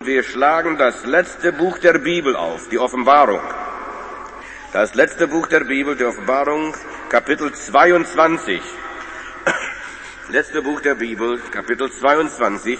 wir schlagen das letzte Buch der Bibel auf, die Offenbarung. Das letzte Buch der Bibel, die Offenbarung, Kapitel 22. Letzte Buch der Bibel, Kapitel 22.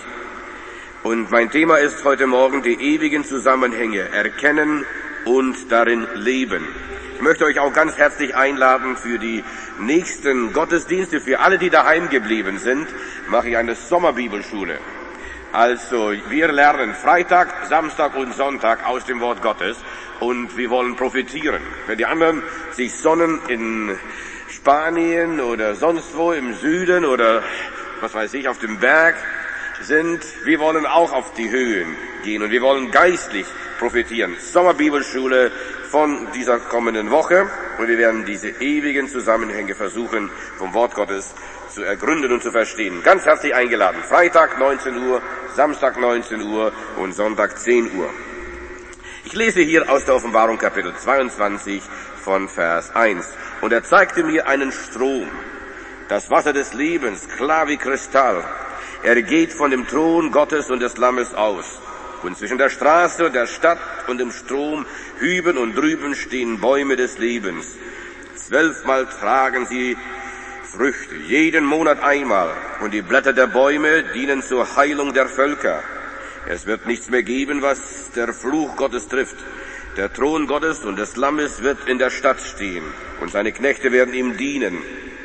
Und mein Thema ist heute Morgen die ewigen Zusammenhänge erkennen und darin leben. Ich möchte euch auch ganz herzlich einladen für die nächsten Gottesdienste. Für alle, die daheim geblieben sind, mache ich eine Sommerbibelschule. Also wir lernen Freitag, Samstag und Sonntag aus dem Wort Gottes und wir wollen profitieren. Wenn die anderen sich sonnen in Spanien oder sonst wo im Süden oder was weiß ich auf dem Berg sind, wir wollen auch auf die Höhen gehen und wir wollen geistlich profitieren. Sommerbibelschule von dieser kommenden Woche und wir werden diese ewigen Zusammenhänge versuchen vom Wort Gottes zu ergründen und zu verstehen. Ganz herzlich eingeladen. Freitag 19 Uhr, Samstag 19 Uhr und Sonntag 10 Uhr. Ich lese hier aus der Offenbarung Kapitel 22 von Vers 1. Und er zeigte mir einen Strom, das Wasser des Lebens, klar wie Kristall. Er geht von dem Thron Gottes und des Lammes aus. Und zwischen der Straße und der Stadt und dem Strom, hüben und drüben, stehen Bäume des Lebens. 12-mal tragen sie Früchte, jeden Monat einmal. Und die Blätter der Bäume dienen zur Heilung der Völker. Es wird nichts mehr geben, was der Fluch Gottes trifft. Der Thron Gottes und des Lammes wird in der Stadt stehen. Und seine Knechte werden ihm dienen.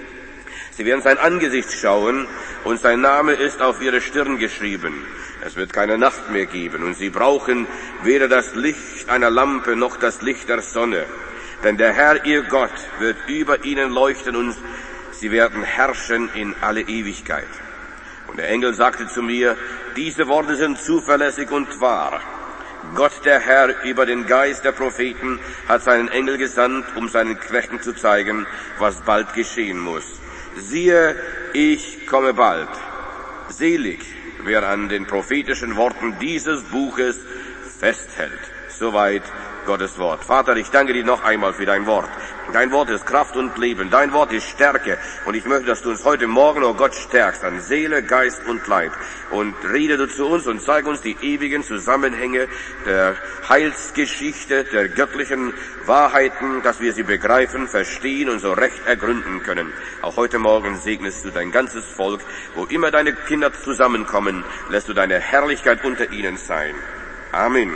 Sie werden sein Angesicht schauen und sein Name ist auf ihre Stirn geschrieben. Es wird keine Nacht mehr geben und sie brauchen weder das Licht einer Lampe noch das Licht der Sonne. Denn der Herr, ihr Gott, wird über ihnen leuchten und sie werden herrschen in alle Ewigkeit. Und der Engel sagte zu mir, diese Worte sind zuverlässig und wahr. Gott, der Herr, über den Geist der Propheten, hat seinen Engel gesandt, um seinen Knechten zu zeigen, was bald geschehen muss. Siehe, ich komme bald. Selig, wer an den prophetischen Worten dieses Buches festhält. Soweit Gottes Wort. Vater, ich danke dir noch einmal für dein Wort. Dein Wort ist Kraft und Leben. Dein Wort ist Stärke. Und ich möchte, dass du uns heute Morgen, oh Gott, stärkst an Seele, Geist und Leib. Und rede du zu uns und zeig uns die ewigen Zusammenhänge der Heilsgeschichte, der göttlichen Wahrheiten, dass wir sie begreifen, verstehen und so recht ergründen können. Auch heute Morgen segnest du dein ganzes Volk. Wo immer deine Kinder zusammenkommen, lässt du deine Herrlichkeit unter ihnen sein. Amen.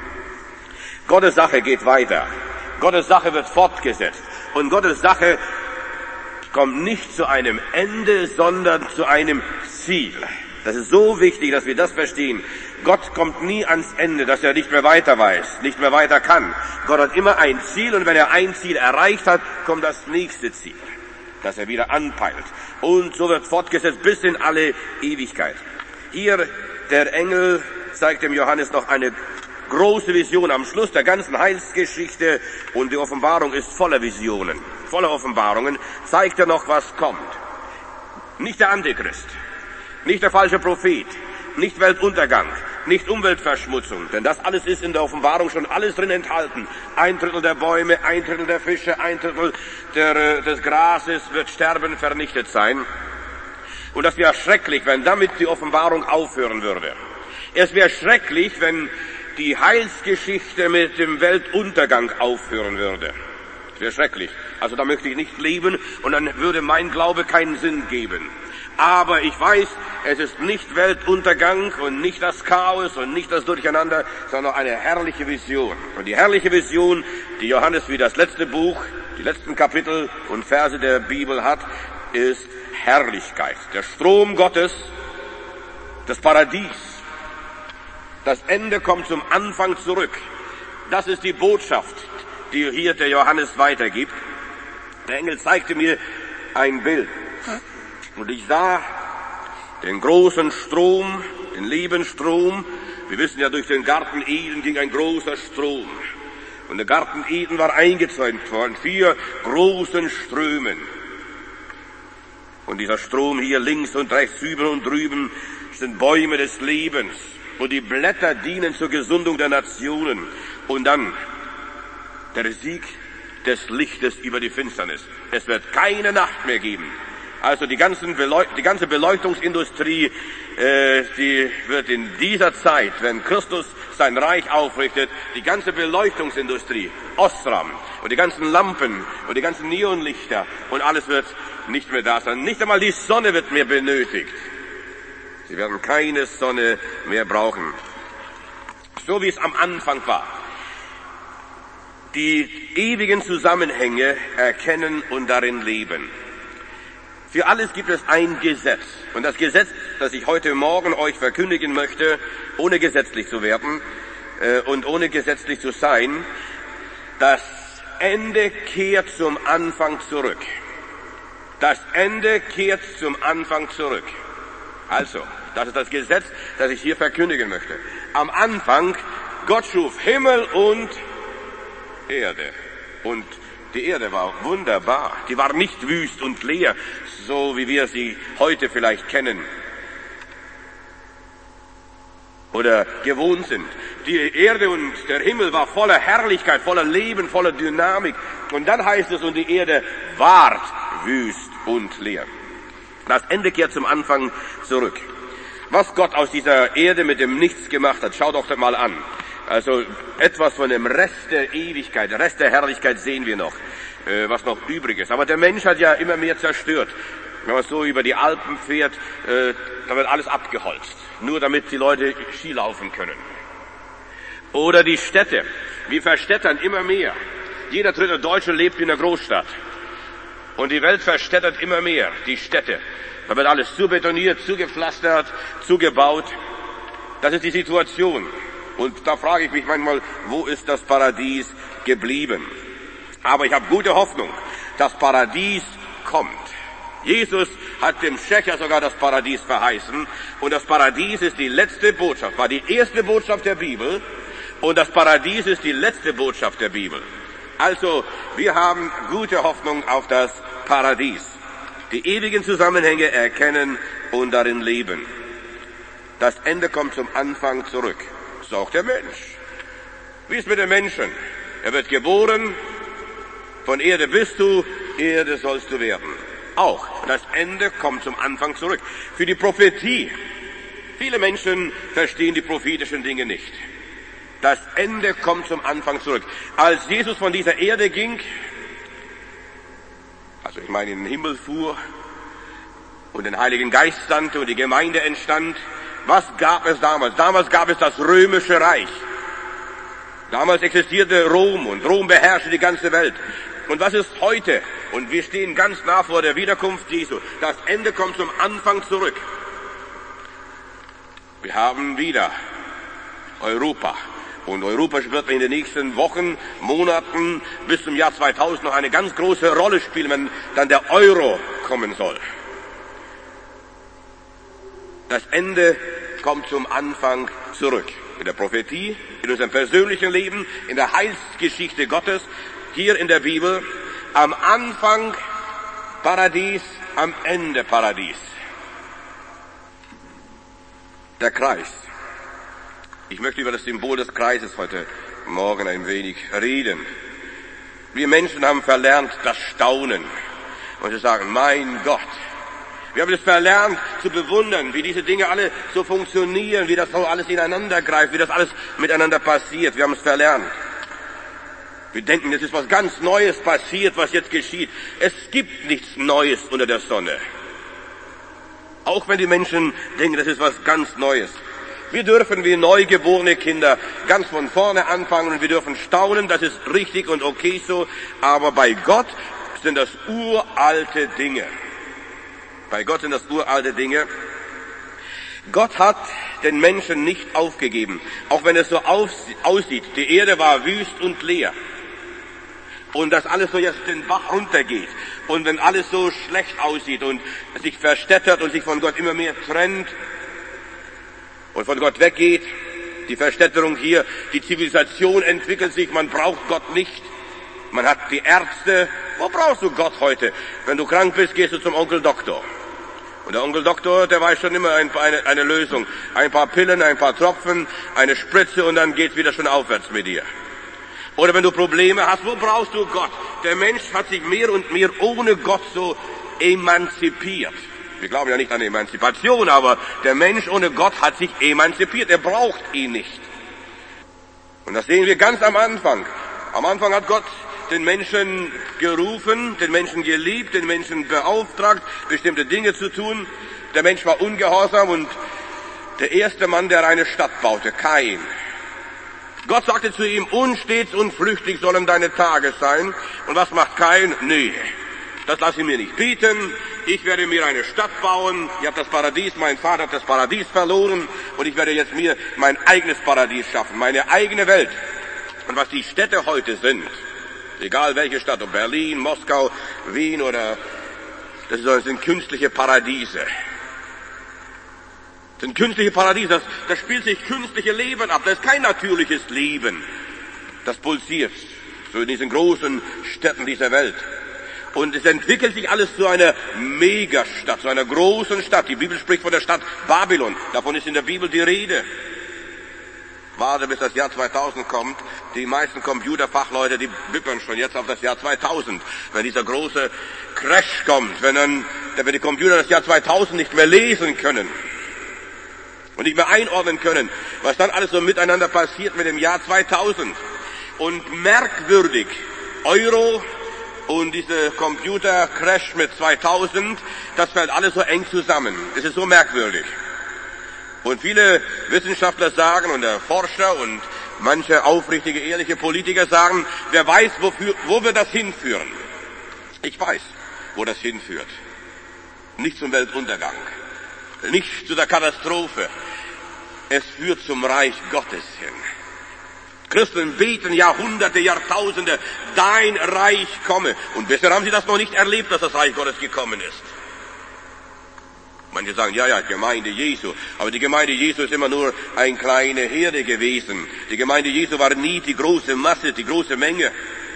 Gottes Sache geht weiter. Gottes Sache wird fortgesetzt. Und Gottes Sache kommt nicht zu einem Ende, sondern zu einem Ziel. Das ist so wichtig, dass wir das verstehen. Gott kommt nie ans Ende, dass er nicht mehr weiter weiß, nicht mehr weiter kann. Gott hat immer ein Ziel und wenn er ein Ziel erreicht hat, kommt das nächste Ziel, das er wieder anpeilt. Und so wird fortgesetzt bis in alle Ewigkeit. Hier der Engel zeigt dem Johannes noch eine große Vision am Schluss der ganzen Heilsgeschichte und die Offenbarung ist voller Visionen, voller Offenbarungen, zeigt er noch, was kommt. Nicht der Antichrist, nicht der falsche Prophet, nicht Weltuntergang, nicht Umweltverschmutzung, denn das alles ist in der Offenbarung schon alles drin enthalten. 1/3 der Bäume, 1/3 der Fische, 1/3 des Grases wird sterben, vernichtet sein. Und das wäre schrecklich, wenn damit die Offenbarung aufhören würde. Es wäre schrecklich, wenn die Heilsgeschichte mit dem Weltuntergang aufhören würde. Das wäre schrecklich. Also da möchte ich nicht leben und dann würde mein Glaube keinen Sinn geben. Aber ich weiß, es ist nicht Weltuntergang und nicht das Chaos und nicht das Durcheinander, sondern eine herrliche Vision. Und die herrliche Vision, die Johannes wie das letzte Buch, die letzten Kapitel und Verse der Bibel hat, ist Herrlichkeit. Der Strom Gottes, das Paradies. Das Ende kommt zum Anfang zurück. Das ist die Botschaft, die hier der Johannes weitergibt. Der Engel zeigte mir ein Bild. Und ich sah den großen Strom, den Lebensstrom. Wir wissen ja, durch den Garten Eden ging ein großer Strom. Und der Garten Eden war eingezäunt worden, 4 großen Strömen. Und dieser Strom hier links und rechts, hüben und drüben, sind Bäume des Lebens. Und die Blätter dienen zur Gesundung der Nationen. Und dann der Sieg des Lichtes über die Finsternis. Es wird keine Nacht mehr geben. Also die ganze Beleuchtungsindustrie, die wird in dieser Zeit, wenn Christus sein Reich aufrichtet, die ganze Beleuchtungsindustrie, Osram und die ganzen Lampen und die ganzen Neonlichter und alles wird nicht mehr da sein. Nicht einmal die Sonne wird mehr benötigt. Sie werden keine Sonne mehr brauchen. So wie es am Anfang war. Die ewigen Zusammenhänge erkennen und darin leben. Für alles gibt es ein Gesetz. Und das Gesetz, das ich heute Morgen euch verkündigen möchte, ohne gesetzlich zu werden und ohne gesetzlich zu sein, das Ende kehrt zum Anfang zurück. Das Ende kehrt zum Anfang zurück. Also, das ist das Gesetz, das ich hier verkündigen möchte. Am Anfang, Gott schuf Himmel und Erde. Und die Erde war wunderbar. Die war nicht wüst und leer, so wie wir sie heute vielleicht kennen oder gewohnt sind. Die Erde und der Himmel war voller Herrlichkeit, voller Leben, voller Dynamik. Und dann heißt es, und die Erde ward wüst und leer. Das Ende kehrt zum Anfang zurück. Was Gott aus dieser Erde mit dem Nichts gemacht hat, schaut doch mal an. Also etwas von dem Rest der Ewigkeit, der Rest der Herrlichkeit sehen wir noch, was noch übrig ist. Aber der Mensch hat ja immer mehr zerstört. Wenn man so über die Alpen fährt, da wird alles abgeholzt, nur damit die Leute Ski laufen können. Oder die Städte. Wir verstädtern immer mehr. Jeder dritte Deutsche lebt in einer Großstadt. Und die Welt verstädtert immer mehr, die Städte. Da wird alles zubetoniert, zugepflastert, zugebaut. Das ist die Situation. Und da frage ich mich manchmal, wo ist das Paradies geblieben? Aber ich habe gute Hoffnung, das Paradies kommt. Jesus hat dem Schächer sogar das Paradies verheißen. Und das Paradies ist die letzte Botschaft, war die erste Botschaft der Bibel. Und das Paradies ist die letzte Botschaft der Bibel. Also, wir haben gute Hoffnung auf das Paradies. Die ewigen Zusammenhänge erkennen und darin leben. Das Ende kommt zum Anfang zurück. Das ist auch der Mensch. Wie ist mit dem Menschen? Er wird geboren, von Erde bist du, Erde sollst du werden. Auch das Ende kommt zum Anfang zurück. Für die Prophetie. Viele Menschen verstehen die prophetischen Dinge nicht. Das Ende kommt zum Anfang zurück. Als Jesus von dieser Erde ging, also ich meine in den Himmel fuhr und den Heiligen Geist sandte und die Gemeinde entstand, was gab es damals? Damals gab es das Römische Reich. Damals existierte Rom und Rom beherrschte die ganze Welt. Und was ist heute? Und wir stehen ganz nah vor der Wiederkunft Jesu. Das Ende kommt zum Anfang zurück. Wir haben wieder Europa. Und Europa wird in den nächsten Wochen, Monaten bis zum Jahr 2000 noch eine ganz große Rolle spielen, wenn dann der Euro kommen soll. Das Ende kommt zum Anfang zurück. In der Prophetie, in unserem persönlichen Leben, in der Heilsgeschichte Gottes, hier in der Bibel, am Anfang Paradies, am Ende Paradies. Der Kreis. Ich möchte über das Symbol des Kreises heute Morgen ein wenig reden. Wir Menschen haben verlernt, das Staunen und zu sagen, mein Gott. Wir haben es verlernt zu bewundern, wie diese Dinge alle so funktionieren, wie das so alles ineinander greift, wie das alles miteinander passiert. Wir haben es verlernt. Wir denken, es ist was ganz Neues passiert, was jetzt geschieht. Es gibt nichts Neues unter der Sonne. Auch wenn die Menschen denken, das ist was ganz Neues. Wir dürfen wie neugeborene Kinder ganz von vorne anfangen und wir dürfen staunen, das ist richtig und okay so. Aber bei Gott sind das uralte Dinge. Bei Gott sind das uralte Dinge. Gott hat den Menschen nicht aufgegeben, auch wenn es so aussieht. Die Erde war wüst und leer. Und dass alles so jetzt den Bach runtergeht. Und wenn alles so schlecht aussieht und sich verstädtert und sich von Gott immer mehr trennt und von Gott weggeht, die Verstädterung hier, die Zivilisation entwickelt sich, man braucht Gott nicht. Man hat die Ärzte. Wo brauchst du Gott heute? Wenn du krank bist, gehst du zum Onkel Doktor. Und der Onkel Doktor, der weiß schon immer eine Lösung. Ein paar Pillen, ein paar Tropfen, eine Spritze und dann geht's wieder schon aufwärts mit dir. Oder wenn du Probleme hast, wo brauchst du Gott? Der Mensch hat sich mehr und mehr ohne Gott so emanzipiert. Wir glauben ja nicht an Emanzipation, aber der Mensch ohne Gott hat sich emanzipiert. Er braucht ihn nicht. Und das sehen wir ganz am Anfang. Am Anfang hat Gott den Menschen gerufen, den Menschen geliebt, den Menschen beauftragt, bestimmte Dinge zu tun. Der Mensch war ungehorsam und der erste Mann, der eine Stadt baute, Kain. Gott sagte zu ihm, unstets und flüchtig sollen deine Tage sein. Und was macht Kain? Nee, das lasse ich mir nicht bieten. Ich werde mir eine Stadt bauen. Ich habe das Paradies, mein Vater hat das Paradies verloren. Und ich werde jetzt mir mein eigenes Paradies schaffen, meine eigene Welt. Und was die Städte heute sind, egal welche Stadt, ob Berlin, Moskau, Wien oder, das sind künstliche Paradiese. Das sind künstliche Paradiese, das spielt sich künstliche Leben ab. Das ist kein natürliches Leben. Das pulsiert so in diesen großen Städten dieser Welt. Und es entwickelt sich alles zu einer Megastadt, zu einer großen Stadt. Die Bibel spricht von der Stadt Babylon. Davon ist in der Bibel die Rede. Warte, bis das Jahr 2000 kommt. Die meisten Computerfachleute, die wippern schon jetzt auf das Jahr 2000. Wenn dieser große Crash kommt, wenn die Computer das Jahr 2000 nicht mehr lesen können und nicht mehr einordnen können, was dann alles so miteinander passiert mit dem Jahr 2000. Und merkwürdig, Euro und diese Computer-Crash mit 2000, das fällt alles so eng zusammen. Es ist so merkwürdig. Und viele Wissenschaftler sagen und der Forscher und manche aufrichtige, ehrliche Politiker sagen, wer weiß, wo wir das hinführen. Ich weiß, wo das hinführt. Nicht zum Weltuntergang, nicht zu der Katastrophe. Es führt zum Reich Gottes hin. Christen beten Jahrhunderte, Jahrtausende, dein Reich komme. Und bisher haben sie das noch nicht erlebt, dass das Reich Gottes gekommen ist. Manche sagen, ja, Gemeinde Jesu. Aber die Gemeinde Jesu ist immer nur eine kleine Herde gewesen. Die Gemeinde Jesu war nie die große Masse, die große Menge.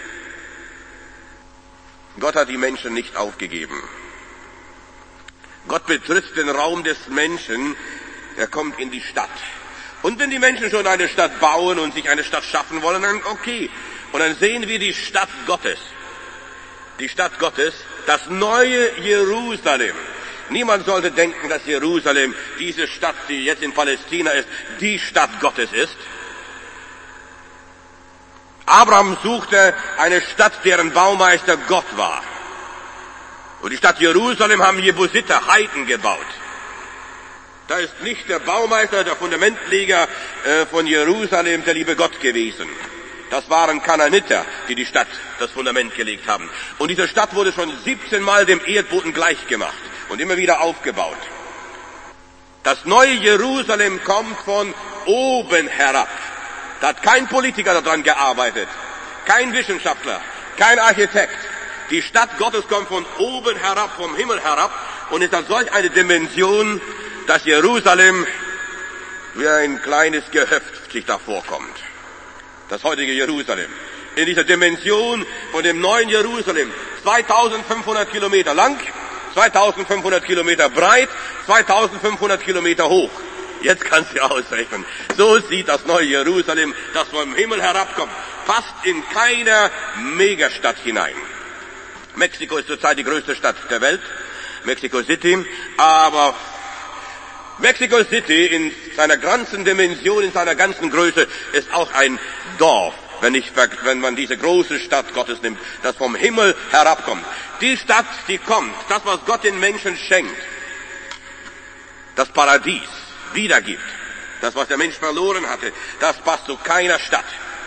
Gott hat die Menschen nicht aufgegeben. Gott betritt den Raum des Menschen, er kommt in die Stadt. Und wenn die Menschen schon eine Stadt bauen und sich eine Stadt schaffen wollen, dann okay. Und dann sehen wir die Stadt Gottes. Die Stadt Gottes, das neue Jerusalem. Niemand sollte denken, dass Jerusalem, diese Stadt, die jetzt in Palästina ist, die Stadt Gottes ist. Abraham suchte eine Stadt, deren Baumeister Gott war. Und die Stadt Jerusalem haben Jebusiter, Heiden gebaut. Da ist nicht der Baumeister, der Fundamentleger von Jerusalem, der liebe Gott gewesen. Das waren Kanaaniter, die die Stadt, das Fundament gelegt haben. Und diese Stadt wurde schon 17 Mal dem Erdboden gleichgemacht und immer wieder aufgebaut. Das neue Jerusalem kommt von oben herab. Da hat kein Politiker daran gearbeitet, kein Wissenschaftler, kein Architekt. Die Stadt Gottes kommt von oben herab, vom Himmel herab und ist an solch eine Dimension, dass Jerusalem wie ein kleines Gehöft sich da vorkommt. Das heutige Jerusalem. In dieser Dimension von dem neuen Jerusalem. 2500 Kilometer lang, 2500 Kilometer breit, 2500 Kilometer hoch. Jetzt kannst du ausrechnen. So sieht das neue Jerusalem, das vom Himmel herabkommt. Passt in keiner Megastadt hinein. Mexiko ist zurzeit die größte Stadt der Welt. Mexico City. Aber Mexico City in seiner ganzen Dimension, in seiner ganzen Größe ist auch ein Dorf, wenn man diese große Stadt Gottes nimmt, das vom Himmel herabkommt. Die Stadt, die kommt, das, was Gott den Menschen schenkt, das Paradies wiedergibt, das, was der Mensch verloren hatte, das passt zu keiner Stadt.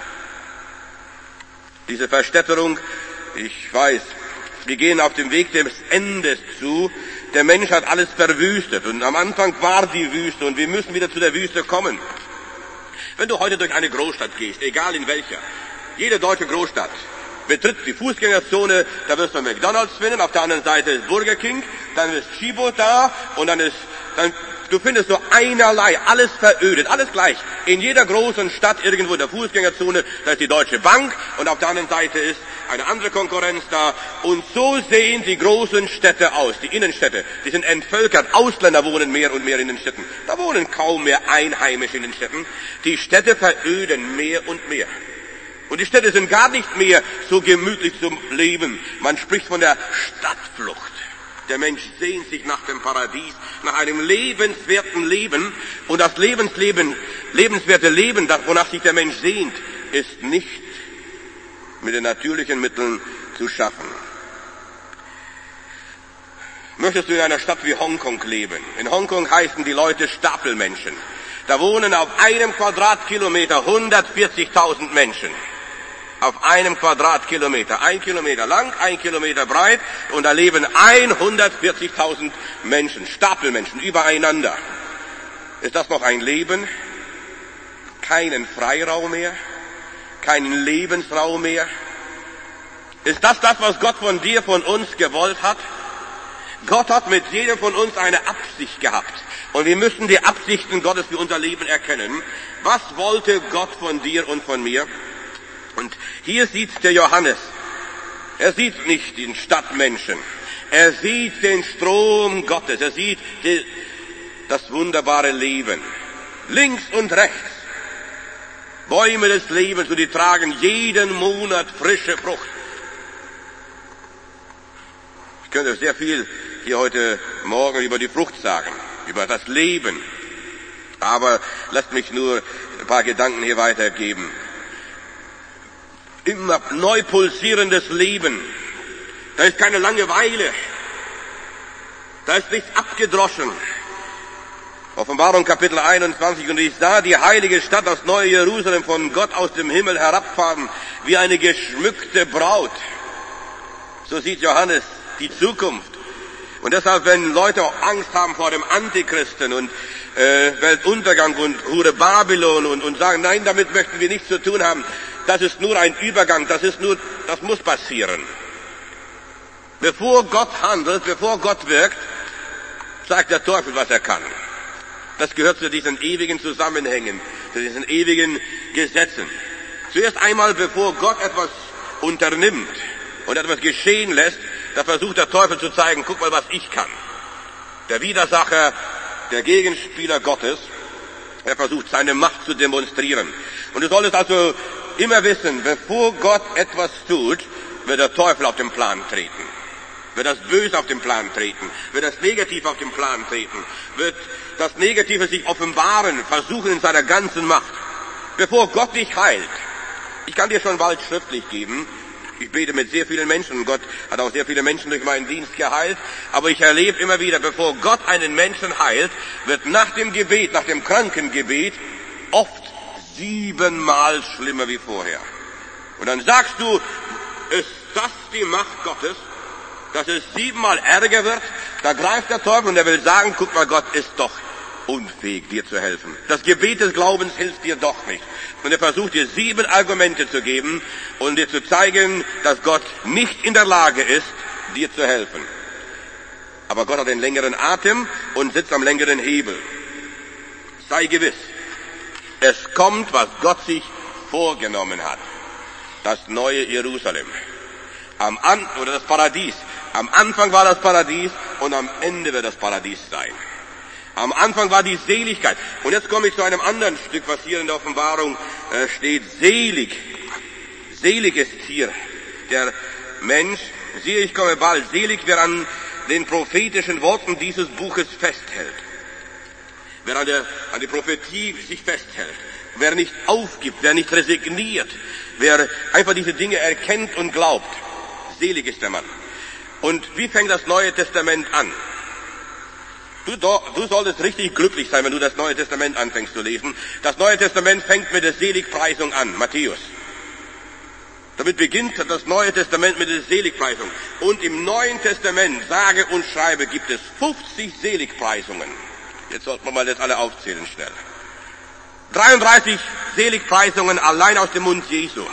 Diese Verstädterung, ich weiß, wir gehen auf dem Weg des Endes zu. Der Mensch hat alles verwüstet und am Anfang war die Wüste und wir müssen wieder zu der Wüste kommen. Wenn du heute durch eine Großstadt gehst, egal in welcher, jede deutsche Großstadt betritt die Fußgängerzone, da wirst du McDonald's finden, auf der anderen Seite ist Burger King, dann ist Chibo da und du findest so einerlei, alles verödet, alles gleich. In jeder großen Stadt irgendwo in der Fußgängerzone, da ist die Deutsche Bank und auf der anderen Seite ist eine andere Konkurrenz da. Und so sehen die großen Städte aus, die Innenstädte. Die sind entvölkert, Ausländer wohnen mehr und mehr in den Städten. Da wohnen kaum mehr Einheimische in den Städten. Die Städte veröden mehr und mehr. Und die Städte sind gar nicht mehr so gemütlich zum Leben. Man spricht von der Stadtflucht. Der Mensch sehnt sich nach dem Paradies, nach einem lebenswerten Leben. Und das lebenswerte Leben, wonach sich der Mensch sehnt, ist nicht mit den natürlichen Mitteln zu schaffen. Möchtest du in einer Stadt wie Hongkong leben? In Hongkong heißen die Leute Stapelmenschen. Da wohnen auf einem Quadratkilometer 140.000 Menschen. Auf einem Quadratkilometer. 1 Kilometer lang, 1 Kilometer breit. Und da leben 140.000 Menschen, Stapelmenschen, übereinander. Ist das noch ein Leben? Keinen Freiraum mehr? Keinen Lebensraum mehr? Ist das, was Gott von dir, von uns gewollt hat? Gott hat mit jedem von uns eine Absicht gehabt. Und wir müssen die Absichten Gottes für unser Leben erkennen. Was wollte Gott von dir und von mir? Und hier sieht der Johannes, er sieht nicht den Stadtmenschen, er sieht den Strom Gottes, er sieht das wunderbare Leben. Links und rechts, Bäume des Lebens, und die tragen jeden Monat frische Frucht. Ich könnte sehr viel hier heute Morgen über die Frucht sagen, über das Leben. Aber lasst mich nur ein paar Gedanken hier weitergeben. Immer neu pulsierendes Leben. Da ist keine Langeweile. Da ist nichts abgedroschen. Offenbarung Kapitel 21. Und ich sah die heilige Stadt, das neue Jerusalem, von Gott aus dem Himmel herabfahren, wie eine geschmückte Braut. So sieht Johannes die Zukunft. Und deshalb, wenn Leute auch Angst haben vor dem Antichristen und Weltuntergang und Hure Babylon und sagen, nein, damit möchten wir nichts zu tun haben, das ist nur ein Übergang, das muss passieren. Bevor Gott handelt, bevor Gott wirkt, sagt der Teufel, was er kann. Das gehört zu diesen ewigen Zusammenhängen, zu diesen ewigen Gesetzen. Zuerst einmal, bevor Gott etwas unternimmt und etwas geschehen lässt, da versucht der Teufel zu zeigen, guck mal, was ich kann. Der Widersacher, der Gegenspieler Gottes, er versucht seine Macht zu demonstrieren. Und du solltest also immer wissen, bevor Gott etwas tut, wird der Teufel auf den Plan treten. Wird das Böse auf den Plan treten, wird das Negative auf den Plan treten, wird das Negative sich offenbaren, versuchen in seiner ganzen Macht. Bevor Gott dich heilt, ich kann dir schon bald schriftlich geben, ich bete mit sehr vielen Menschen und Gott hat auch sehr viele Menschen durch meinen Dienst geheilt, aber ich erlebe immer wieder, bevor Gott einen Menschen heilt, wird nach dem Gebet, nach dem Krankengebet, oft 7-mal schlimmer wie vorher. Und dann sagst du, ist das die Macht Gottes, dass es 7-mal ärger wird? Da greift der Teufel und er will sagen, guck mal, Gott ist doch unfähig, dir zu helfen. Das Gebet des Glaubens hilft dir doch nicht. Und er versucht dir 7 Argumente zu geben und dir zu zeigen, dass Gott nicht in der Lage ist, dir zu helfen. Aber Gott hat den längeren Atem und sitzt am längeren Hebel. Sei gewiss, es kommt, was Gott sich vorgenommen hat. Das neue Jerusalem. Oder das Paradies. Am Anfang war das Paradies und am Ende wird das Paradies sein. Am Anfang war die Seligkeit. Und jetzt komme ich zu einem anderen Stück, was hier in der Offenbarung steht. Selig. Selig ist hier der Mensch. Siehe, ich komme bald. Selig, wer an den prophetischen Worten dieses Buches festhält. Wer an die Prophetie sich festhält. Wer nicht aufgibt, wer nicht resigniert. Wer einfach diese Dinge erkennt und glaubt. Selig ist der Mann. Und wie fängt das Neue Testament an? Du solltest richtig glücklich sein, wenn du das Neue Testament anfängst zu lesen. Das Neue Testament fängt mit der Seligpreisung an, Matthäus. Damit beginnt das Neue Testament mit der Seligpreisung. Und im Neuen Testament, sage und schreibe, gibt es 50 Seligpreisungen. Jetzt sollten wir mal das alle aufzählen schnell. 33 Seligpreisungen allein aus dem Mund Jesu.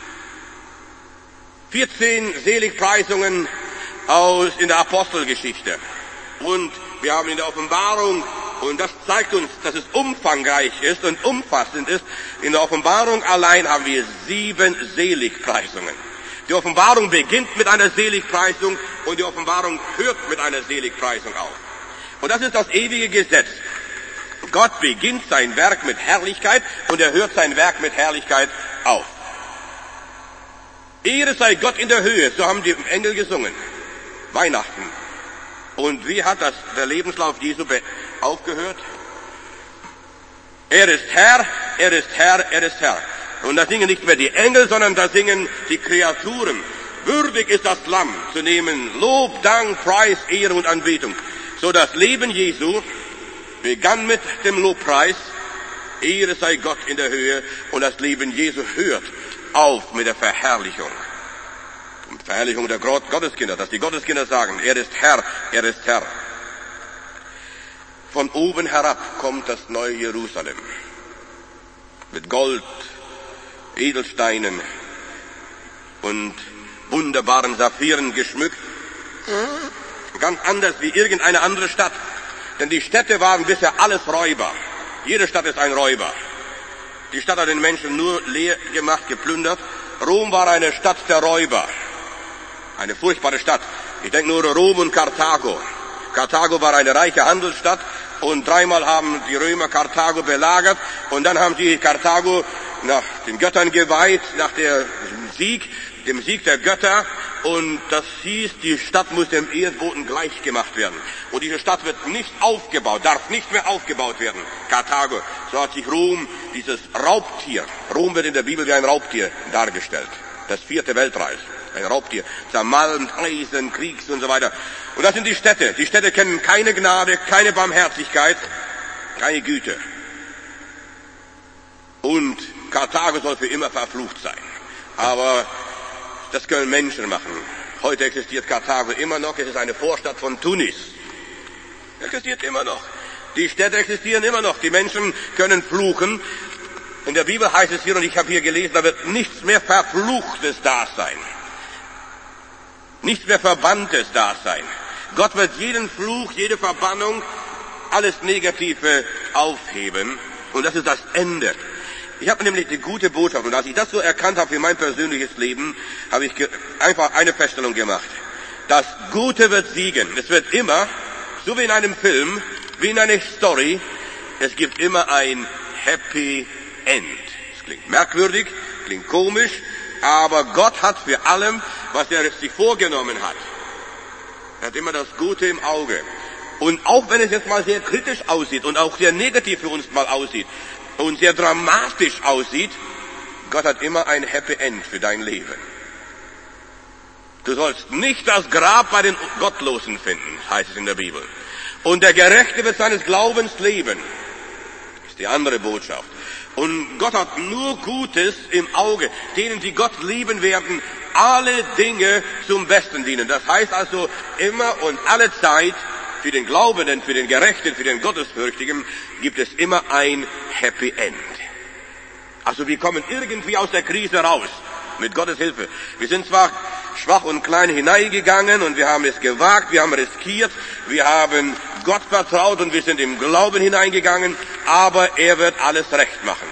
14 Seligpreisungen in der Apostelgeschichte. Und wir haben in der Offenbarung, und das zeigt uns, dass es umfangreich ist und umfassend ist, in der Offenbarung allein haben wir 7 Seligpreisungen. Die Offenbarung beginnt mit einer Seligpreisung und die Offenbarung hört mit einer Seligpreisung auf. Und das ist das ewige Gesetz. Gott beginnt sein Werk mit Herrlichkeit und er hört sein Werk mit Herrlichkeit auf. Ehre sei Gott in der Höhe, so haben die Engel gesungen. Weihnachten. Und wie hat der Lebenslauf Jesu aufgehört? Er ist Herr, er ist Herr, er ist Herr. Und da singen nicht mehr die Engel, sondern da singen die Kreaturen. Würdig ist das Lamm zu nehmen, Lob, Dank, Preis, Ehre und Anbetung. So das Leben Jesu begann mit dem Lobpreis, Ehre sei Gott in der Höhe, und das Leben Jesu hört auf mit der Verherrlichung. Und Verherrlichung der Gotteskinder, dass die Gotteskinder sagen, er ist Herr, er ist Herr. Von oben herab kommt das neue Jerusalem. Mit Gold, Edelsteinen und wunderbaren Saphiren geschmückt. Ganz anders wie irgendeine andere Stadt. Denn die Städte waren bisher alles Räuber. Jede Stadt ist ein Räuber. Die Stadt hat den Menschen nur leer gemacht, geplündert. Rom war eine Stadt der Räuber. Eine furchtbare Stadt. Ich denke nur Rom und Karthago. Karthago war eine reiche Handelsstadt und 3-mal haben die Römer Karthago belagert und dann haben sie Karthago nach den Göttern geweiht, nach dem Sieg der Götter, und das hieß, die Stadt muss dem Erdboden gleich gemacht werden. Und diese Stadt wird nicht aufgebaut, darf nicht mehr aufgebaut werden. Karthago. So hat sich Rom, dieses Raubtier, Rom wird in der Bibel wie ein Raubtier dargestellt. Das 4. Weltreich. Ein Raubtier. Zermalmt, Eisen, Kriegs und so weiter. Und das sind die Städte. Die Städte kennen keine Gnade, keine Barmherzigkeit, keine Güte. Und Karthago soll für immer verflucht sein. Aber das können Menschen machen. Heute existiert Karthago immer noch. Es ist eine Vorstadt von Tunis. Existiert immer noch. Die Städte existieren immer noch. Die Menschen können fluchen. In der Bibel heißt es hier, und ich habe hier gelesen, da wird nichts mehr Verfluchtes da sein. Nichts mehr Verbanntes da sein. Gott wird jeden Fluch, jede Verbannung, alles Negative aufheben. Und das ist das Ende. Ich habe nämlich die gute Botschaft, und als ich das so erkannt habe für mein persönliches Leben, habe ich einfach eine Feststellung gemacht. Das Gute wird siegen. Es wird immer, so wie in einem Film, wie in einer Story, es gibt immer ein Happy End. Es klingt merkwürdig, klingt komisch, aber Gott hat für allem, was er sich vorgenommen hat, er hat immer das Gute im Auge. Und auch wenn es jetzt mal sehr kritisch aussieht und auch sehr negativ für uns mal aussieht und sehr dramatisch aussieht, Gott hat immer ein Happy End für dein Leben. Du sollst nicht das Grab bei den Gottlosen finden, heißt es in der Bibel. Und der Gerechte wird seines Glaubens leben. Das ist die andere Botschaft. Und Gott hat nur Gutes im Auge. Denen, die Gott lieben werden, alle Dinge zum Besten dienen. Das heißt also immer und alle Zeit, für den Glaubenden, für den Gerechten, für den Gottesfürchtigen, gibt es immer ein Happy End. Also wir kommen irgendwie aus der Krise raus, mit Gottes Hilfe. Wir sind zwar schwach und klein hineingegangen und wir haben es gewagt, wir haben riskiert, wir haben Gott vertraut und wir sind im Glauben hineingegangen, aber er wird alles recht machen.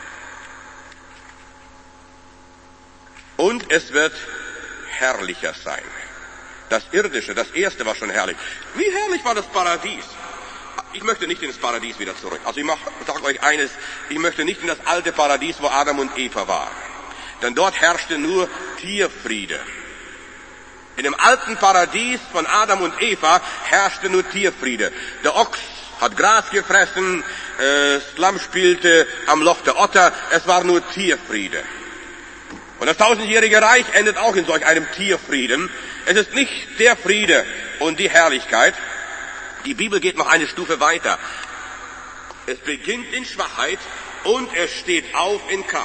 Und es wird herrlicher sein. Das Irdische, das Erste war schon herrlich. Wie herrlich war das Paradies? Ich möchte nicht ins Paradies wieder zurück. Also ich sage euch eines, ich möchte nicht in das alte Paradies, wo Adam und Eva waren. Denn dort herrschte nur Tierfriede. In dem alten Paradies von Adam und Eva herrschte nur Tierfriede. Der Ochs hat Gras gefressen, das Lamm spielte am Loch der Otter, es war nur Tierfriede. Und das 1000-jährige Reich endet auch in solch einem Tierfrieden. Es ist nicht der Friede und die Herrlichkeit. Die Bibel geht noch eine Stufe weiter. Es beginnt in Schwachheit und es steht auf in Kraft.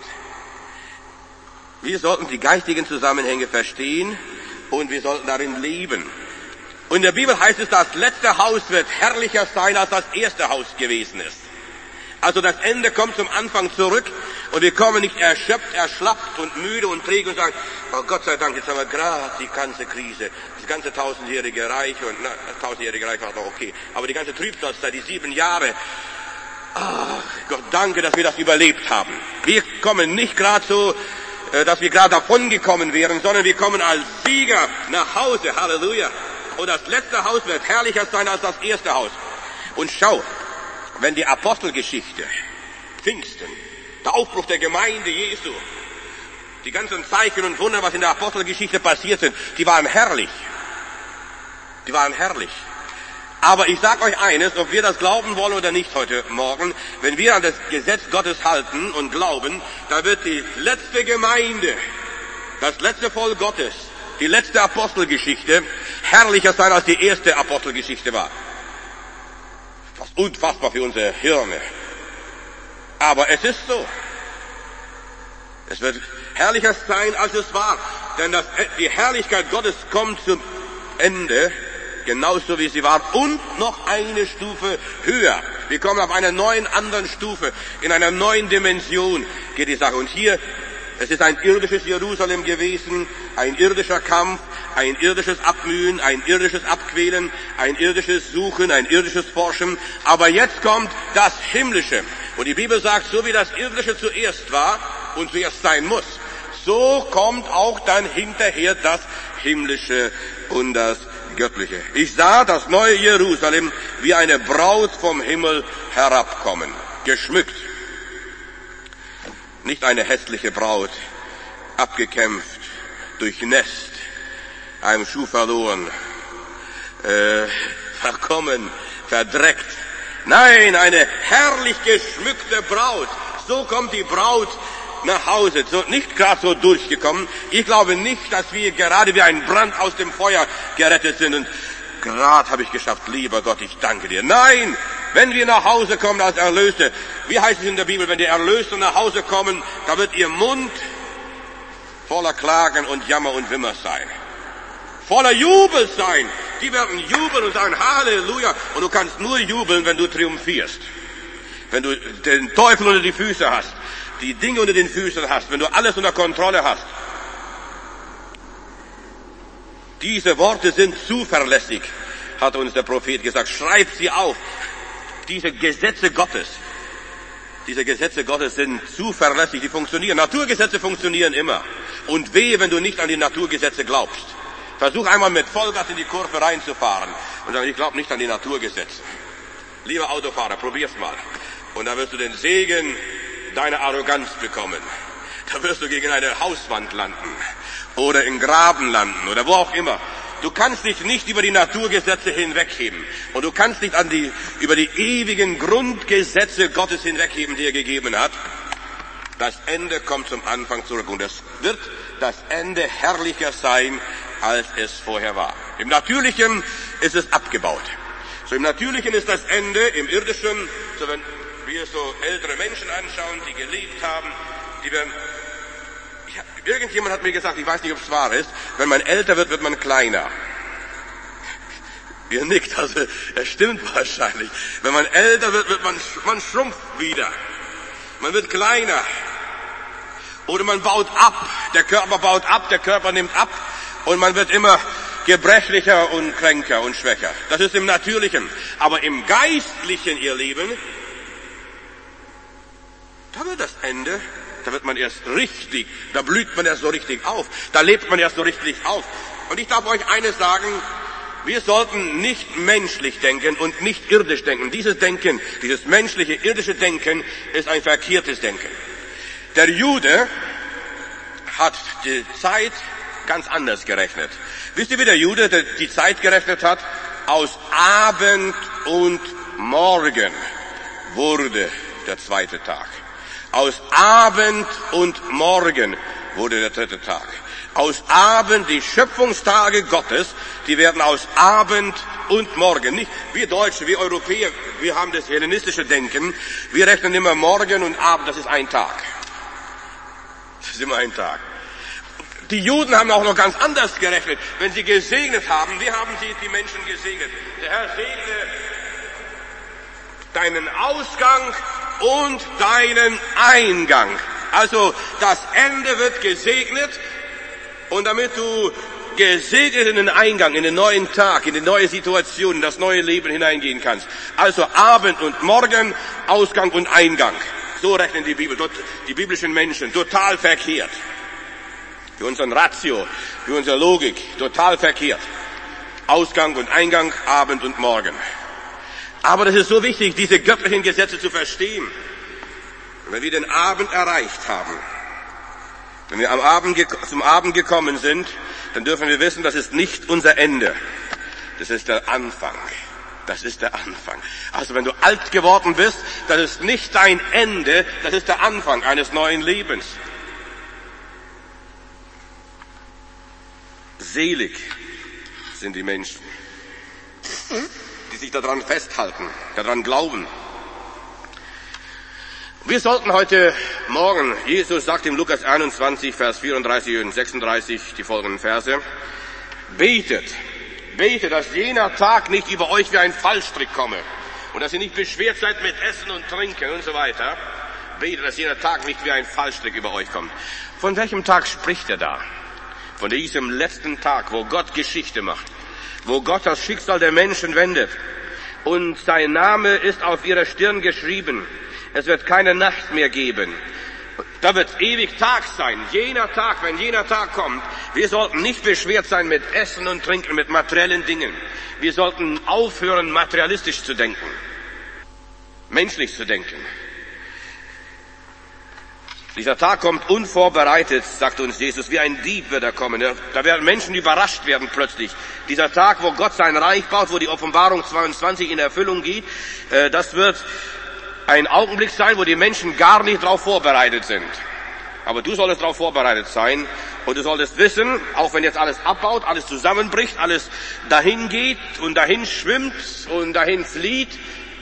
Wir sollten die geistigen Zusammenhänge verstehen und wir sollten darin leben. Und in der Bibel heißt es, das letzte Haus wird herrlicher sein, als das erste Haus gewesen ist. Also das Ende kommt zum Anfang zurück und wir kommen nicht erschöpft, erschlafft und müde und träge und sagen, oh Gott sei Dank, jetzt haben wir gerade die ganze Krise, das ganze 1000-jährige Reich, und das 1000-jährige Reich war noch okay, aber die ganze Trübsalzeit, die 7 Jahre, ach Gott, danke, dass wir das überlebt haben. Wir kommen nicht gerade so, dass wir gerade davon gekommen wären, sondern wir kommen als Sieger nach Hause, Halleluja. Und das letzte Haus wird herrlicher sein als das erste Haus. Und schau, wenn die Apostelgeschichte, Pfingsten, der Aufbruch der Gemeinde Jesu, die ganzen Zeichen und Wunder, was in der Apostelgeschichte passiert sind, die waren herrlich. Die waren herrlich. Aber ich sage euch eines, ob wir das glauben wollen oder nicht heute Morgen, wenn wir an das Gesetz Gottes halten und glauben, da wird die letzte Gemeinde, das letzte Volk Gottes, die letzte Apostelgeschichte herrlicher sein, als die erste Apostelgeschichte war. Das ist unfassbar für unsere Hirne. Aber es ist so. Es wird herrlicher sein, als es war. Denn die Herrlichkeit Gottes kommt zum Ende, genauso wie sie war, und noch eine Stufe höher. Wir kommen auf einer neuen, anderen Stufe, in einer neuen Dimension geht die Sache. Und hier, es ist ein irdisches Jerusalem gewesen, ein irdischer Kampf, ein irdisches Abmühen, ein irdisches Abquälen, ein irdisches Suchen, ein irdisches Forschen. Aber jetzt kommt das Himmlische. Und die Bibel sagt, so wie das Irdische zuerst war und zuerst sein muss, so kommt auch dann hinterher das Himmlische und das Göttliche. Ich sah das neue Jerusalem wie eine Braut vom Himmel herabkommen, geschmückt. Nicht eine hässliche Braut, abgekämpft, durchnässt, einem Schuh verloren, verkommen, verdreckt. Nein, eine herrlich geschmückte Braut. So kommt die Braut nach Hause, so, nicht gerade so durchgekommen. Ich glaube nicht, dass wir gerade wie ein Brand aus dem Feuer gerettet sind und gerade habe ich geschafft, lieber Gott, ich danke dir. Nein, wenn wir nach Hause kommen als Erlöste, wie heißt es in der Bibel, wenn die Erlösten nach Hause kommen, da wird ihr Mund voller Klagen und Jammer und Wimmer sein. Voller Jubel sein. Die werden jubeln und sagen, Halleluja. Und du kannst nur jubeln, wenn du triumphierst. Wenn du den Teufel unter die Füße hast, die Dinge unter den Füßen hast, wenn du alles unter Kontrolle hast. Diese Worte sind zuverlässig, hat uns der Prophet gesagt. Schreib sie auf. Diese Gesetze Gottes sind zuverlässig, die funktionieren. Naturgesetze funktionieren immer. Und wehe, wenn du nicht an die Naturgesetze glaubst. Versuch einmal mit Vollgas in die Kurve reinzufahren und sagen, ich glaube nicht an die Naturgesetze. Lieber Autofahrer, probier's mal. Und da wirst du den Segen deiner Arroganz bekommen. Da wirst du gegen eine Hauswand landen oder in Graben landen oder wo auch immer. Du kannst dich nicht über die Naturgesetze hinwegheben und du kannst nicht über die ewigen Grundgesetze Gottes hinwegheben, die er gegeben hat. Das Ende kommt zum Anfang zurück und es wird das Ende herrlicher sein, als es vorher war. Im Natürlichen ist es abgebaut. So im Natürlichen ist das Ende, im Irdischen, so wenn wir so ältere Menschen anschauen, die gelebt haben, irgendjemand hat mir gesagt, ich weiß nicht, ob es wahr ist, wenn man älter wird, wird man kleiner. Ihr nickt, also es stimmt wahrscheinlich. Wenn man älter wird, man schrumpft wieder. Man wird kleiner. Oder man baut ab. Der Körper baut ab, der Körper nimmt ab. Und man wird immer gebrechlicher und kränker und schwächer. Das ist im Natürlichen. Aber im Geistlichen, ihr Lieben, da wird das Ende, da wird man erst richtig, da blüht man erst so richtig auf. Da lebt man erst so richtig auf. Und ich darf euch eines sagen, wir sollten nicht menschlich denken und nicht irdisch denken. Dieses Denken, dieses menschliche, irdische Denken ist ein verkehrtes Denken. Der Jude hat die Zeit ganz anders gerechnet. Wisst ihr, wie der Jude die Zeit gerechnet hat? Aus Abend und Morgen wurde der zweite Tag. Aus Abend und Morgen wurde der dritte Tag. Aus Abend, die Schöpfungstage Gottes, die werden aus Abend und Morgen. Nicht wir Deutsche, wir Europäer, wir haben das hellenistische Denken. Wir rechnen immer Morgen und Abend, das ist ein Tag. Das ist immer ein Tag. Die Juden haben auch noch ganz anders gerechnet. Wenn sie gesegnet haben, wie haben sie die Menschen gesegnet? Der Herr segne deinen Ausgang und deinen Eingang. Also das Ende wird gesegnet und damit du gesegnet in den Eingang, in den neuen Tag, in die neue Situation, in das neue Leben hineingehen kannst. Also Abend und Morgen, Ausgang und Eingang. So rechnen die biblischen Menschen, total verkehrt. Für unseren Ratio, für unsere Logik, total verkehrt. Ausgang und Eingang, Abend und Morgen. Aber das ist so wichtig, diese göttlichen Gesetze zu verstehen. Und wenn wir den Abend erreicht haben, wenn wir zum Abend gekommen sind, dann dürfen wir wissen, das ist nicht unser Ende. Das ist der Anfang. Das ist der Anfang. Also wenn du alt geworden bist, das ist nicht dein Ende, das ist der Anfang eines neuen Lebens. Selig sind die Menschen, die sich daran festhalten, daran glauben. Wir sollten heute Morgen, Jesus sagt im Lukas 21, Vers 34 und 36, die folgenden Verse, betet, dass jener Tag nicht über euch wie ein Fallstrick komme und dass ihr nicht beschwert seid mit Essen und Trinken und so weiter. Betet, dass jener Tag nicht wie ein Fallstrick über euch kommt. Von welchem Tag spricht er da? Von diesem letzten Tag, wo Gott Geschichte macht, wo Gott das Schicksal der Menschen wendet und sein Name ist auf ihrer Stirn geschrieben. Es wird keine Nacht mehr geben. Da wird ewig Tag sein. Jener Tag, wenn jener Tag kommt, wir sollten nicht beschwert sein mit Essen und Trinken, mit materiellen Dingen. Wir sollten aufhören, materialistisch zu denken, menschlich zu denken. Dieser Tag kommt unvorbereitet, sagt uns Jesus, wie ein Dieb wird er kommen. Da werden Menschen überrascht werden plötzlich. Dieser Tag, wo Gott sein Reich baut, wo die Offenbarung 22 in Erfüllung geht, das wird ein Augenblick sein, wo die Menschen gar nicht darauf vorbereitet sind. Aber du solltest darauf vorbereitet sein und du solltest wissen, auch wenn jetzt alles abbaut, alles zusammenbricht, alles dahin geht und dahin schwimmt und dahin flieht,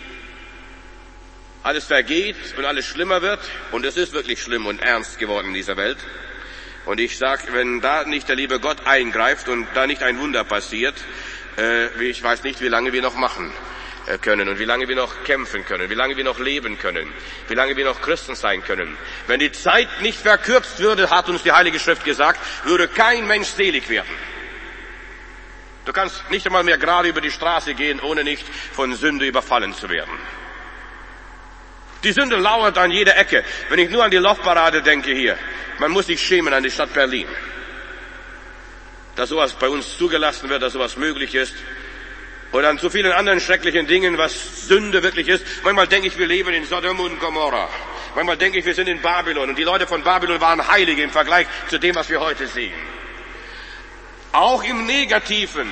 alles vergeht und alles schlimmer wird und es ist wirklich schlimm und ernst geworden in dieser Welt. Und ich sage, wenn da nicht der liebe Gott eingreift und da nicht ein Wunder passiert, ich weiß nicht, wie lange wir noch machen können und wie lange wir noch kämpfen können, wie lange wir noch leben können, wie lange wir noch Christen sein können. Wenn die Zeit nicht verkürzt würde, hat uns die Heilige Schrift gesagt, würde kein Mensch selig werden. Du kannst nicht einmal mehr gerade über die Straße gehen, ohne nicht von Sünde überfallen zu werden. Die Sünde lauert an jeder Ecke. Wenn ich nur an die Laufparade denke hier, man muss sich schämen an die Stadt Berlin. Dass sowas bei uns zugelassen wird, dass sowas möglich ist. Oder an so vielen anderen schrecklichen Dingen, was Sünde wirklich ist. Manchmal denke ich, wir leben in Sodom und Gomorra. Manchmal denke ich, wir sind in Babylon. Und die Leute von Babylon waren Heilige im Vergleich zu dem, was wir heute sehen. Auch im Negativen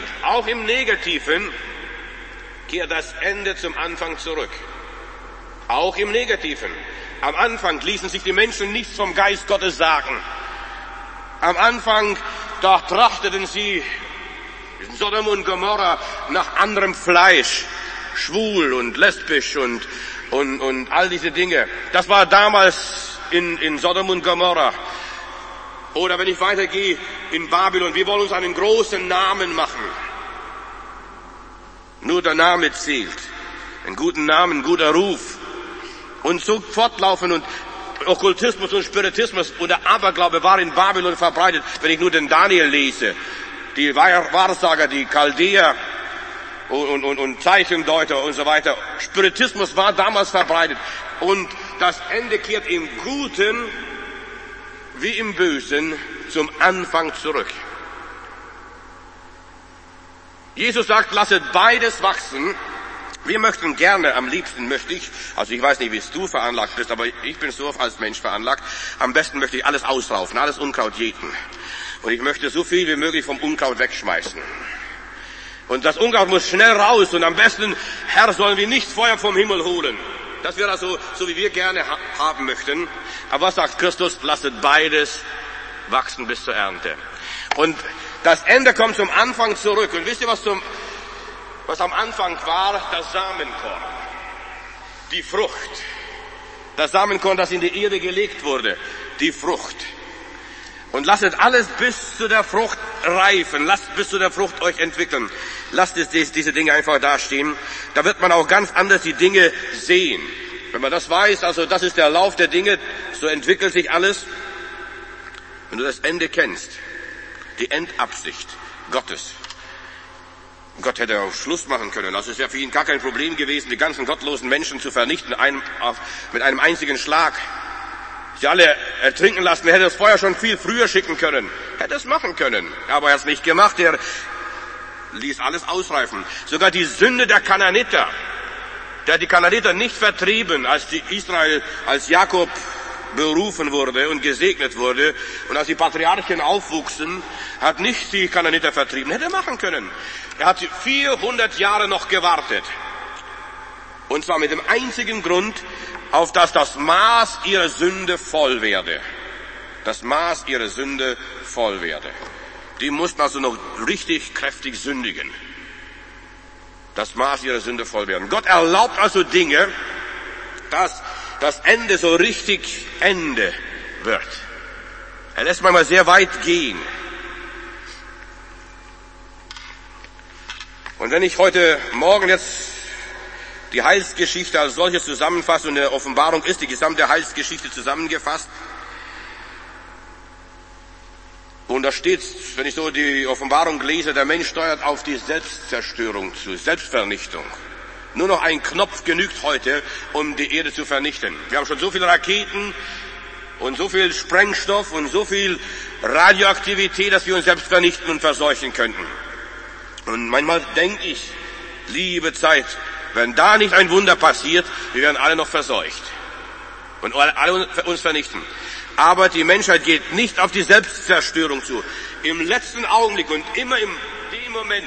kehrt das Ende zum Anfang zurück. Auch im Negativen. Am Anfang ließen sich die Menschen nichts vom Geist Gottes sagen. Am Anfang, da trachteten sie in Sodom und Gomorra nach anderem Fleisch, schwul und lesbisch und all diese Dinge. Das war damals in Sodom und Gomorra. Oder wenn ich weitergehe in Babylon, wir wollen uns einen großen Namen machen. Nur der Name zählt. Einen guten Namen, ein guter Ruf. Und so fortlaufen und Okkultismus und Spiritismus und der Aberglaube war in Babylon verbreitet, wenn ich nur den Daniel lese. Die Wahrsager, die Chaldäer und Zeichendeuter und so weiter. Spiritismus war damals verbreitet. Und das Ende kehrt im Guten wie im Bösen zum Anfang zurück. Jesus sagt, lasset beides wachsen. Wir möchten gerne, am liebsten möchte ich, also ich weiß nicht, wie es du veranlagt bist, aber ich bin so als Mensch veranlagt, am besten möchte ich alles ausraufen, alles Unkraut jäten. Und ich möchte so viel wie möglich vom Unkraut wegschmeißen. Und das Unkraut muss schnell raus und am besten, Herr, sollen wir nicht Feuer vom Himmel holen. Das wäre also so, wie wir gerne haben möchten. Aber was sagt Christus? Lasset beides wachsen bis zur Ernte. Und das Ende kommt zum Anfang zurück. Und wisst ihr, was am Anfang war? Das Samenkorn. Die Frucht. Das Samenkorn, das in die Erde gelegt wurde. Die Frucht. Und lasset alles bis zu der Frucht reifen. Lasst bis zu der Frucht euch entwickeln. Lasst diese Dinge einfach dastehen. Da wird man auch ganz anders die Dinge sehen. Wenn man das weiß, also das ist der Lauf der Dinge, so entwickelt sich alles. Wenn du das Ende kennst, die Endabsicht Gottes. Gott hätte auch Schluss machen können. Also es wäre für ihn gar kein Problem gewesen, die ganzen gottlosen Menschen zu vernichten mit einem einzigen Schlag. Sie alle ertrinken lassen. Er hätte das Feuer schon viel früher schicken können. Hätte es machen können. Aber er hat es nicht gemacht. Er ließ alles ausreifen. Sogar die Sünde der Kanaaniter. Der hat die Kanaaniter nicht vertrieben, als Jakob berufen wurde und gesegnet wurde. Und als die Patriarchen aufwuchsen, hat nicht die Kanaaniter vertrieben. Hätte er machen können. Er hat 400 Jahre noch gewartet. Und zwar mit dem einzigen Grund, auf dass das Maß ihrer Sünde voll werde. Das Maß ihrer Sünde voll werde. Die mussten also noch richtig kräftig sündigen. Das Maß ihrer Sünde voll werden. Gott erlaubt also Dinge, dass das Ende so richtig Ende wird. Er lässt manchmal sehr weit gehen. Und wenn ich heute Morgen jetzt die Heilsgeschichte als solches zusammenfasse, und in der Offenbarung ist die gesamte Heilsgeschichte zusammengefasst, und da steht, wenn ich so die Offenbarung lese, der Mensch steuert auf die Selbstzerstörung zu, Selbstvernichtung. Nur noch ein Knopf genügt heute, um die Erde zu vernichten. Wir haben schon so viele Raketen und so viel Sprengstoff und so viel Radioaktivität, dass wir uns selbst vernichten und verseuchen könnten. Und manchmal denke ich, liebe Zeit, wenn da nicht ein Wunder passiert, wir werden alle noch verseucht und alle uns vernichten. Aber die Menschheit geht nicht auf die Selbstzerstörung zu. Im letzten Augenblick und immer in dem Moment,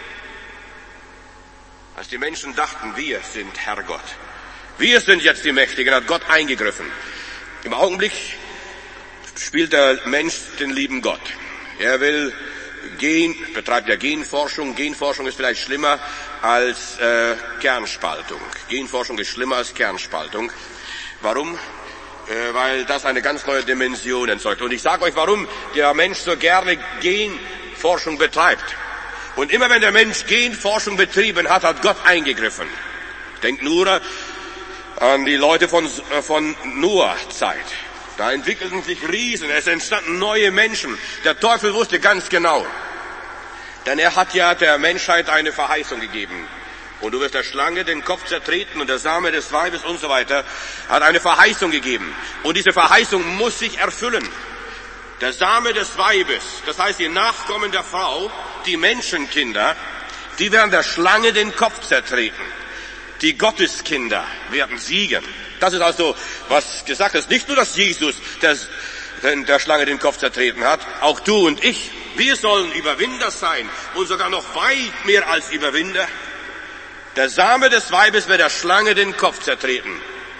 als die Menschen dachten, wir sind Herrgott, wir sind jetzt die Mächtigen, hat Gott eingegriffen. Im Augenblick spielt der Mensch den lieben Gott. Er will betreibt ja Genforschung. Genforschung ist vielleicht schlimmer als Kernspaltung. Genforschung ist schlimmer als Kernspaltung. Warum? Weil das eine ganz neue Dimension erzeugt. Und ich sage euch, warum der Mensch so gerne Genforschung betreibt. Und immer wenn der Mensch Genforschung betrieben hat, hat Gott eingegriffen. Denkt nur an die Leute von Noah-Zeit. Da entwickelten sich Riesen, es entstanden neue Menschen. Der Teufel wusste ganz genau. Denn er hat ja der Menschheit eine Verheißung gegeben. Und du wirst der Schlange den Kopf zertreten und der Same des Weibes und so weiter, hat eine Verheißung gegeben. Und diese Verheißung muss sich erfüllen. Der Same des Weibes, das heißt die Nachkommen der Frau, die Menschenkinder, die werden der Schlange den Kopf zertreten. Die Gotteskinder werden siegen. Das ist also, was gesagt ist. Nicht nur, dass Jesus der Schlange den Kopf zertreten hat, auch du und ich. Wir sollen Überwinder sein und sogar noch weit mehr als Überwinder. Der Same des Weibes wird der Schlange den Kopf zertreten.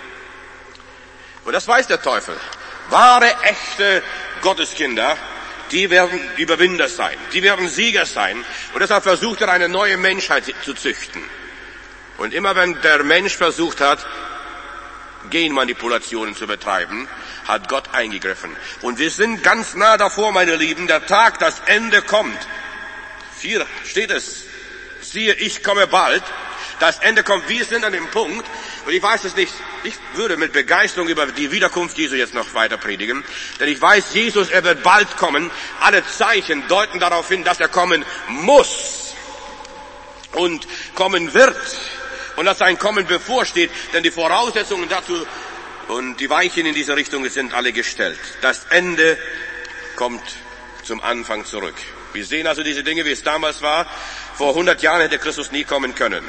Und das weiß der Teufel. Wahre, echte Gotteskinder, die werden Überwinder sein. Die werden Sieger sein. Und deshalb versucht er, eine neue Menschheit zu züchten. Und immer wenn der Mensch versucht hat, Genmanipulationen zu betreiben, hat Gott eingegriffen. Und wir sind ganz nah davor, meine Lieben, der Tag, das Ende kommt. 4 steht es. Siehe, ich komme bald. Das Ende kommt, wir sind an dem Punkt, und ich weiß es nicht, ich würde mit Begeisterung über die Wiederkunft Jesu jetzt noch weiter predigen, denn ich weiß, Jesus, er wird bald kommen. Alle Zeichen deuten darauf hin, dass er kommen muss und kommen wird und dass sein Kommen bevorsteht, denn die Voraussetzungen dazu und die Weichen in diese Richtung sind alle gestellt. Das Ende kommt zum Anfang zurück. Wir sehen also diese Dinge, wie es damals war. Vor 100 Jahren hätte Christus nie kommen können.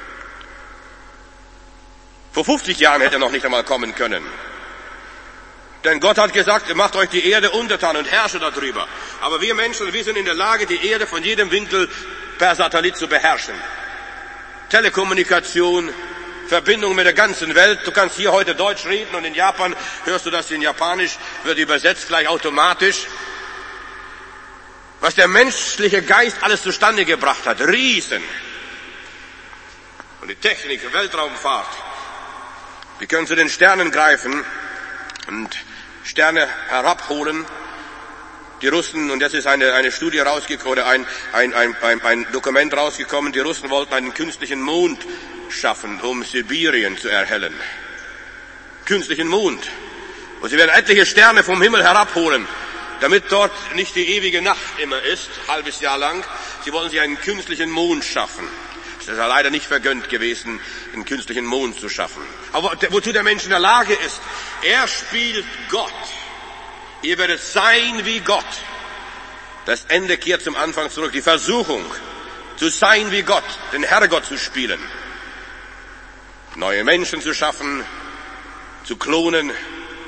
Vor 50 Jahren hätte er noch nicht einmal kommen können. Denn Gott hat gesagt, ihr macht euch die Erde untertan und herrsche darüber. Aber wir Menschen, wir sind in der Lage, die Erde von jedem Winkel per Satellit zu beherrschen. Telekommunikation, Verbindung mit der ganzen Welt. Du kannst hier heute Deutsch reden und in Japan hörst du das in Japanisch, wird übersetzt gleich automatisch. Was der menschliche Geist alles zustande gebracht hat. Riesen. Und die Technik, Weltraumfahrt. Wir können zu den Sternen greifen und Sterne herabholen. Die Russen, und jetzt ist eine Studie rausgekommen, oder ein Dokument rausgekommen, die Russen wollten einen künstlichen Mond schaffen, um Sibirien zu erhellen. Künstlichen Mond. Und sie werden etliche Sterne vom Himmel herabholen, damit dort nicht die ewige Nacht immer ist, halbes Jahr lang. Sie wollen sich einen künstlichen Mond schaffen. Es ist ja leider nicht vergönnt gewesen, einen künstlichen Mond zu schaffen. Aber wozu der Mensch in der Lage ist, er spielt Gott. Ihr werdet sein wie Gott. Das Ende kehrt zum Anfang zurück. Die Versuchung, zu sein wie Gott, den Herrgott zu spielen. Neue Menschen zu schaffen, zu klonen,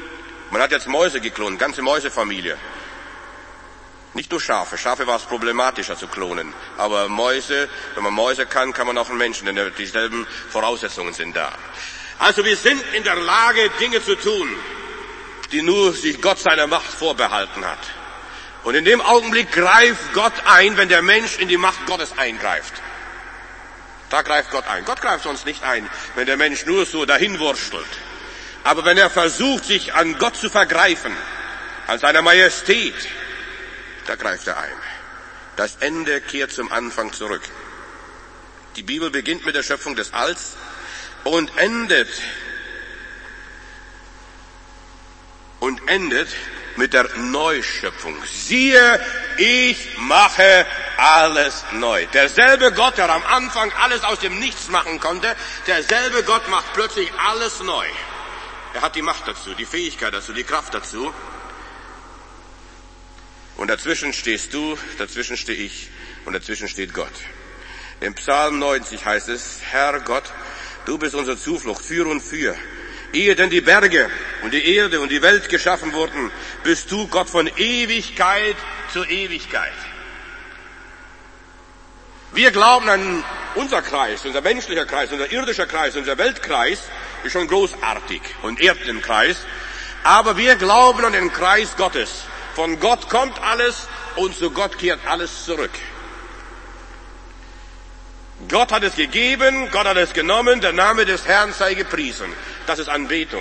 Man hat jetzt Mäuse geklont, ganze Mäusefamilie. Nicht nur Schafe. Schafe war es problematischer zu klonen. Aber Mäuse, wenn man Mäuse kann, kann man auch einen Menschen, denn dieselben Voraussetzungen sind da. Also wir sind in der Lage, Dinge zu tun, die nur sich Gott seiner Macht vorbehalten hat. Und in dem Augenblick greift Gott ein, wenn der Mensch in die Macht Gottes eingreift. Da greift Gott ein. Gott greift sonst nicht ein, wenn der Mensch nur so dahin wurstelt. Aber wenn er versucht, sich an Gott zu vergreifen, an seiner Majestät, da greift er ein. Das Ende kehrt zum Anfang zurück. Die Bibel beginnt mit der Schöpfung des Alls und endet mit der Neuschöpfung. Siehe, ich mache alles neu. Derselbe Gott, der am Anfang alles aus dem Nichts machen konnte, derselbe Gott macht plötzlich alles neu. Er hat die Macht dazu, die Fähigkeit dazu, die Kraft dazu. Und dazwischen stehst du, dazwischen stehe ich und dazwischen steht Gott. Im Psalm 90 heißt es, Herr Gott, du bist unsere Zuflucht für und für. Ehe denn die Berge und die Erde und die Welt geschaffen wurden, bist du Gott von Ewigkeit zu Ewigkeit. Wir glauben an unser Kreis, unser menschlicher Kreis, unser irdischer Kreis, unser Weltkreis ist schon großartig und Erdenkreis. Aber wir glauben an den Kreis Gottes. Von Gott kommt alles und zu Gott kehrt alles zurück. Gott hat es gegeben, Gott hat es genommen, der Name des Herrn sei gepriesen. Das ist Anbetung.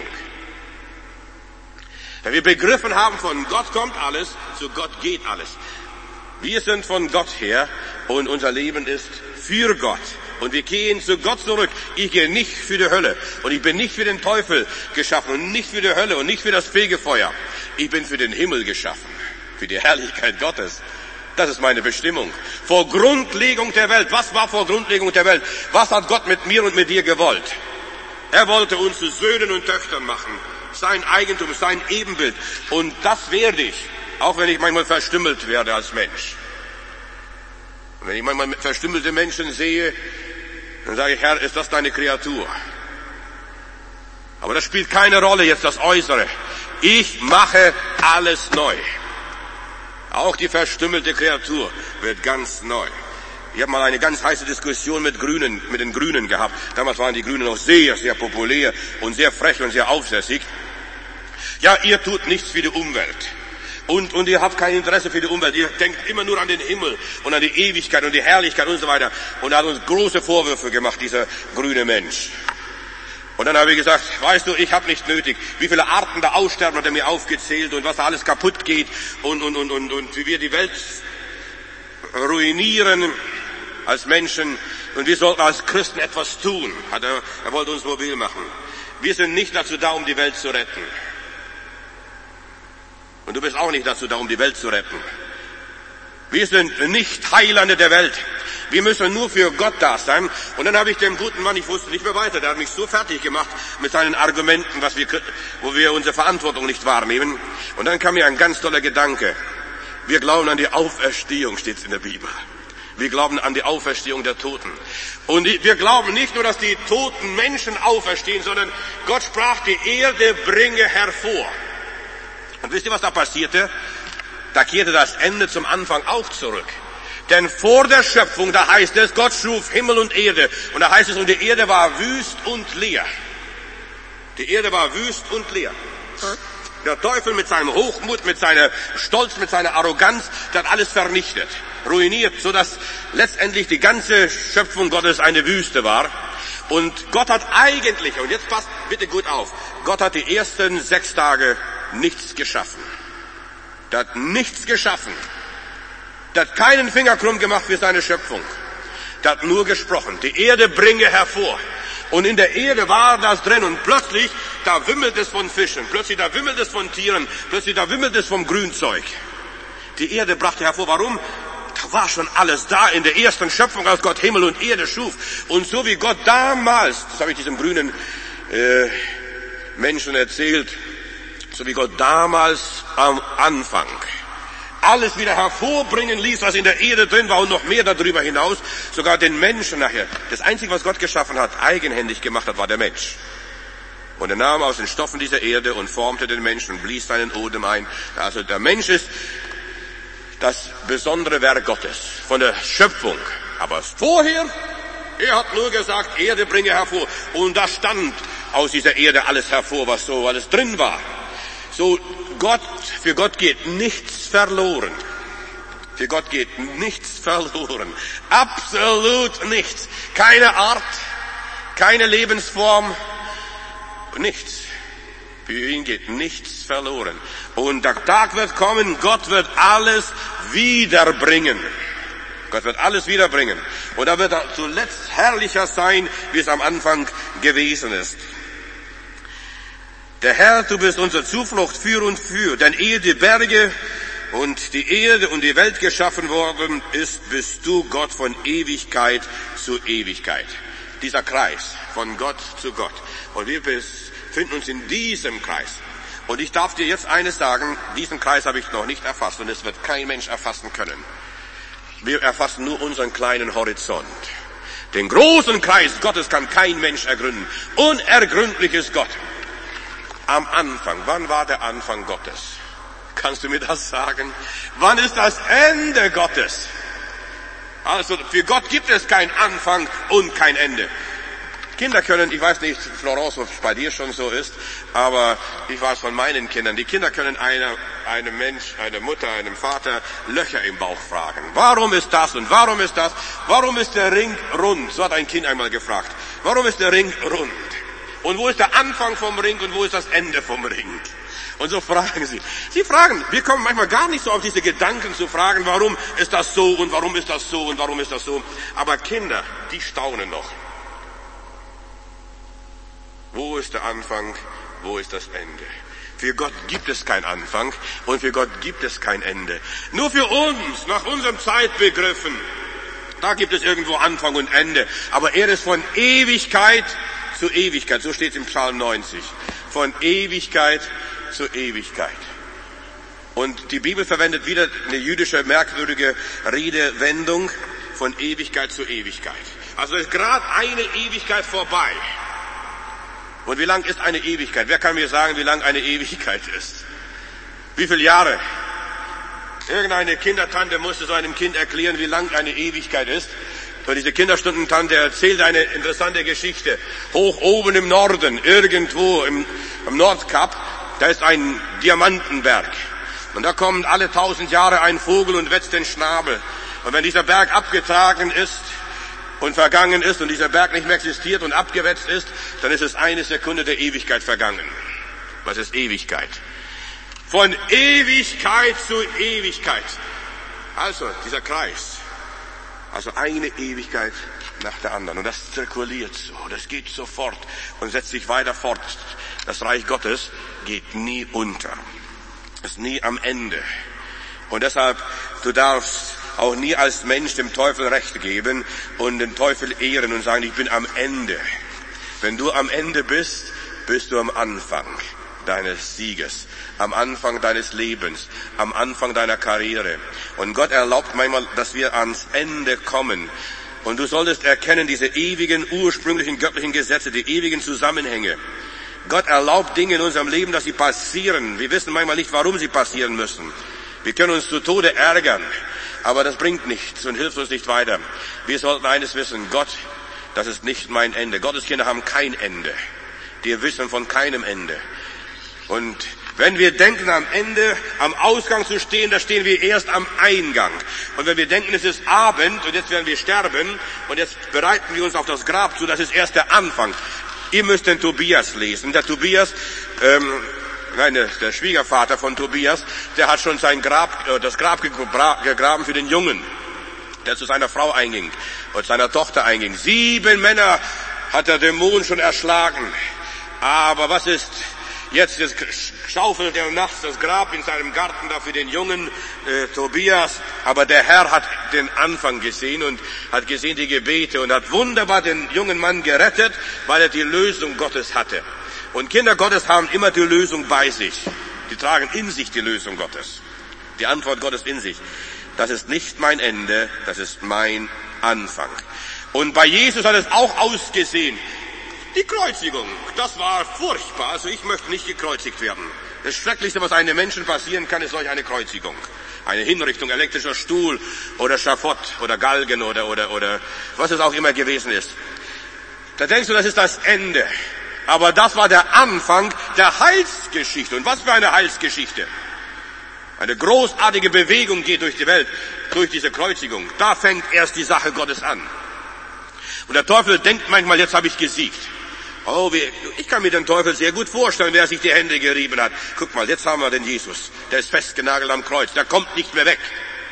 Wenn wir begriffen haben, von Gott kommt alles, zu Gott geht alles. Wir sind von Gott her und unser Leben ist für Gott. Und wir gehen zu Gott zurück. Ich gehe nicht für die Hölle und ich bin nicht für den Teufel geschaffen und nicht für die Hölle und nicht für das Fegefeuer. Ich bin für den Himmel geschaffen, für die Herrlichkeit Gottes. Das ist meine Bestimmung. Vor Grundlegung der Welt. Was war vor Grundlegung der Welt? Was hat Gott mit mir und mit dir gewollt? Er wollte uns zu Söhnen und Töchtern machen. Sein Eigentum, sein Ebenbild. Und das werde ich, auch wenn ich manchmal verstümmelt werde als Mensch. Und wenn ich manchmal verstümmelte Menschen sehe, dann sage ich, Herr, ist das deine Kreatur? Aber das spielt keine Rolle jetzt, das Äußere. Ich mache alles neu. Auch die verstümmelte Kreatur wird ganz neu. Ich habe mal eine ganz heiße Diskussion mit den Grünen gehabt. Damals waren die Grünen noch sehr, sehr populär und sehr frech und sehr aufsässig. Ja, ihr tut nichts für die Umwelt. Und ihr habt kein Interesse für die Umwelt. Ihr denkt immer nur an den Himmel und an die Ewigkeit und die Herrlichkeit und so weiter. Und er hat uns große Vorwürfe gemacht, dieser grüne Mensch. Und dann habe ich gesagt, weißt du, ich habe nicht nötig, wie viele Arten da aussterben, hat er mir aufgezählt und was da alles kaputt geht und wie wir die Welt ruinieren als Menschen und wir sollten als Christen etwas tun. Er wollte uns mobil machen. Wir sind nicht dazu da, um die Welt zu retten. Und du bist auch nicht dazu da, um die Welt zu retten. Wir sind nicht Heilande der Welt. Wir müssen nur für Gott da sein. Und dann habe ich dem guten Mann, ich wusste nicht mehr weiter, der hat mich so fertig gemacht mit seinen Argumenten, wo wir unsere Verantwortung nicht wahrnehmen. Und dann kam mir ein ganz toller Gedanke. Wir glauben an die Auferstehung, steht es in der Bibel. Wir glauben an die Auferstehung der Toten. Und wir glauben nicht nur, dass die toten Menschen auferstehen, sondern Gott sprach, die Erde bringe hervor. Und wisst ihr, was da passierte? Da kehrte das Ende zum Anfang auch zurück. Denn vor der Schöpfung, da heißt es, Gott schuf Himmel und Erde. Und da heißt es, und die Erde war wüst und leer. Die Erde war wüst und leer. Der Teufel mit seinem Hochmut, mit seiner Stolz, mit seiner Arroganz, der hat alles vernichtet, ruiniert, sodass letztendlich die ganze Schöpfung Gottes eine Wüste war. Und Gott hat eigentlich, und jetzt passt bitte gut auf, Gott hat die ersten 6 Tage nichts geschaffen. Der hat nichts geschaffen. Der hat keinen Finger krumm gemacht für seine Schöpfung. Der hat nur gesprochen. Die Erde bringe hervor. Und in der Erde war das drin und plötzlich, da wimmelt es von Fischen, plötzlich da wimmelt es von Tieren, plötzlich da wimmelt es vom Grünzeug. Die Erde brachte hervor. Warum? Da war schon alles da in der ersten Schöpfung, als Gott Himmel und Erde schuf. Und so wie Gott damals, das habe ich diesem grünen Menschen erzählt, so wie Gott damals am Anfang alles wieder hervorbringen ließ, was in der Erde drin war und noch mehr darüber hinaus, sogar den Menschen nachher. Das Einzige, was Gott geschaffen hat, eigenhändig gemacht hat, war der Mensch. Und er nahm aus den Stoffen dieser Erde und formte den Menschen und blies seinen Odem ein. Also der Mensch ist das besondere Werk Gottes von der Schöpfung. Aber vorher, er hat nur gesagt, Erde bringe hervor. Und da stand aus dieser Erde alles hervor, was so alles drin war. So für Gott geht nichts verloren. Für Gott geht nichts verloren. Absolut nichts. Keine Art, keine Lebensform, nichts. Für ihn geht nichts verloren. Und der Tag wird kommen, Gott wird alles wiederbringen. Gott wird alles wiederbringen. Und da wird er zuletzt herrlicher sein, wie es am Anfang gewesen ist. Der Herr, du bist unsere Zuflucht für und für, denn ehe die Berge und die Erde und die Welt geschaffen worden ist, bist du Gott von Ewigkeit zu Ewigkeit. Dieser Kreis von Gott zu Gott. Und wir befinden uns in diesem Kreis. Und ich darf dir jetzt eines sagen, diesen Kreis habe ich noch nicht erfasst und es wird kein Mensch erfassen können. Wir erfassen nur unseren kleinen Horizont. Den großen Kreis Gottes kann kein Mensch ergründen. Unergründlich ist Gott. Am Anfang, wann war der Anfang Gottes? Kannst du mir das sagen? Wann ist das Ende Gottes? Also für Gott gibt es keinen Anfang und kein Ende. Kinder können, ich weiß nicht, Florence, ob es bei dir schon so ist, aber ich weiß von meinen Kindern, die Kinder können einem Mensch, einer Mutter, einem Vater Löcher im Bauch fragen. Warum ist das und warum ist das? Warum ist der Ring rund? So hat ein Kind einmal gefragt. Warum ist der Ring rund? Und wo ist der Anfang vom Ring und wo ist das Ende vom Ring? Und so fragen sie. Sie fragen, wir kommen manchmal gar nicht so auf diese Gedanken zu fragen, warum ist das so und warum ist das so und warum ist das so. Aber Kinder, die staunen noch. Wo ist der Anfang, wo ist das Ende? Für Gott gibt es keinen Anfang und für Gott gibt es kein Ende. Nur für uns, nach unserem Zeitbegriffen, da gibt es irgendwo Anfang und Ende. Aber er ist von Ewigkeit zu Ewigkeit, so steht es im Psalm 90. Von Ewigkeit zu Ewigkeit. Und die Bibel verwendet wieder eine jüdische merkwürdige Redewendung von Ewigkeit zu Ewigkeit. Also ist gerade eine Ewigkeit vorbei. Und wie lang ist eine Ewigkeit? Wer kann mir sagen, wie lang eine Ewigkeit ist? Wie viele Jahre? Irgendeine Kindertante musste so einem Kind erklären, wie lang eine Ewigkeit ist. Und diese Kinderstundentante erzählte eine interessante Geschichte. Hoch oben im Norden, irgendwo am Nordkap, da ist ein Diamantenberg. Und da kommt alle 1000 Jahre ein Vogel und wetzt den Schnabel. Und wenn dieser Berg abgetragen ist und vergangen ist und dieser Berg nicht mehr existiert und abgewetzt ist, dann ist es eine Sekunde der Ewigkeit vergangen. Was ist Ewigkeit? Von Ewigkeit zu Ewigkeit. Also, dieser Kreis. Also eine Ewigkeit nach der anderen. Und das zirkuliert so. Das geht sofort und setzt sich weiter fort. Das Reich Gottes geht nie unter. Ist nie am Ende. Und deshalb, du darfst auch nie als Mensch dem Teufel Recht geben und den Teufel ehren und sagen, ich bin am Ende. Wenn du am Ende bist, bist du am Anfang deines Sieges, am Anfang deines Lebens, am Anfang deiner Karriere. Und Gott erlaubt manchmal, dass wir ans Ende kommen. Und du solltest erkennen, diese ewigen, ursprünglichen, göttlichen Gesetze, die ewigen Zusammenhänge. Gott erlaubt Dinge in unserem Leben, dass sie passieren. Wir wissen manchmal nicht, warum sie passieren müssen. Wir können uns zu Tode ärgern, aber das bringt nichts und hilft uns nicht weiter. Wir sollten eines wissen, Gott, das ist nicht mein Ende. Gottes Kinder haben kein Ende. Die wissen von keinem Ende. Und wenn wir denken, am Ende, am Ausgang zu stehen, da stehen wir erst am Eingang. Und wenn wir denken, es ist Abend und jetzt werden wir sterben und jetzt bereiten wir uns auf das Grab zu, das ist erst der Anfang. Ihr müsst den Tobias lesen. Der Tobias, der Schwiegervater von Tobias, der hat schon das Grab gegraben für den Jungen, der zu seiner Frau einging und seiner Tochter einging. 7 Männer hat der Dämon schon erschlagen. Aber was ist jetzt schaufelt er nachts das Grab in seinem Garten da für den jungen Tobias. Aber der Herr hat den Anfang gesehen und hat gesehen die Gebete und hat wunderbar den jungen Mann gerettet, weil er die Lösung Gottes hatte. Und Kinder Gottes haben immer die Lösung bei sich. Die tragen in sich die Lösung Gottes. Die Antwort Gottes in sich. Das ist nicht mein Ende, das ist mein Anfang. Und bei Jesus hat es auch ausgesehen. Die Kreuzigung, das war furchtbar. Also ich möchte nicht gekreuzigt werden. Das Schrecklichste, was einem Menschen passieren kann, ist solch eine Kreuzigung. Eine Hinrichtung, elektrischer Stuhl oder Schafott oder Galgen oder was es auch immer gewesen ist. Da denkst du, das ist das Ende. Aber das war der Anfang der Heilsgeschichte. Und was für eine Heilsgeschichte. Eine großartige Bewegung geht durch die Welt, durch diese Kreuzigung. Da fängt erst die Sache Gottes an. Und der Teufel denkt manchmal, jetzt habe ich gesiegt. Oh, ich kann mir den Teufel sehr gut vorstellen, wer sich die Hände gerieben hat. Guck mal, jetzt haben wir den Jesus. Der ist festgenagelt am Kreuz. Der kommt nicht mehr weg.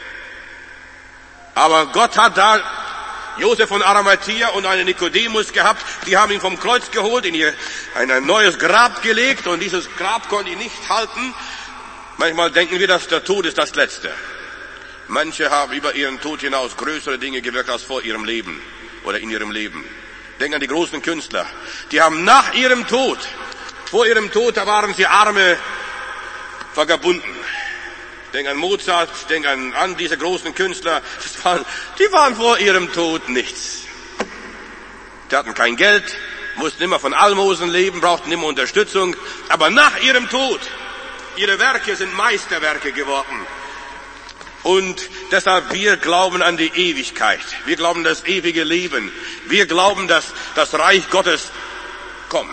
Aber Gott hat da Josef von Arimathäa und einen Nikodemus gehabt. Die haben ihn vom Kreuz geholt, in ein neues Grab gelegt. Und dieses Grab konnte ihn nicht halten. Manchmal denken wir, dass der Tod ist das Letzte. Manche haben über ihren Tod hinaus größere Dinge gewirkt als vor ihrem Leben oder in ihrem Leben. Denk an die großen Künstler. Die haben nach ihrem Tod, vor ihrem Tod, da waren sie arme Vagabunden. Denk an Mozart, denk an diese großen Künstler. Die waren vor ihrem Tod nichts. Die hatten kein Geld, mussten immer von Almosen leben, brauchten immer Unterstützung. Aber nach ihrem Tod, ihre Werke sind Meisterwerke geworden. Und deshalb, wir glauben an die Ewigkeit. Wir glauben an das ewige Leben. Wir glauben, dass das Reich Gottes kommt.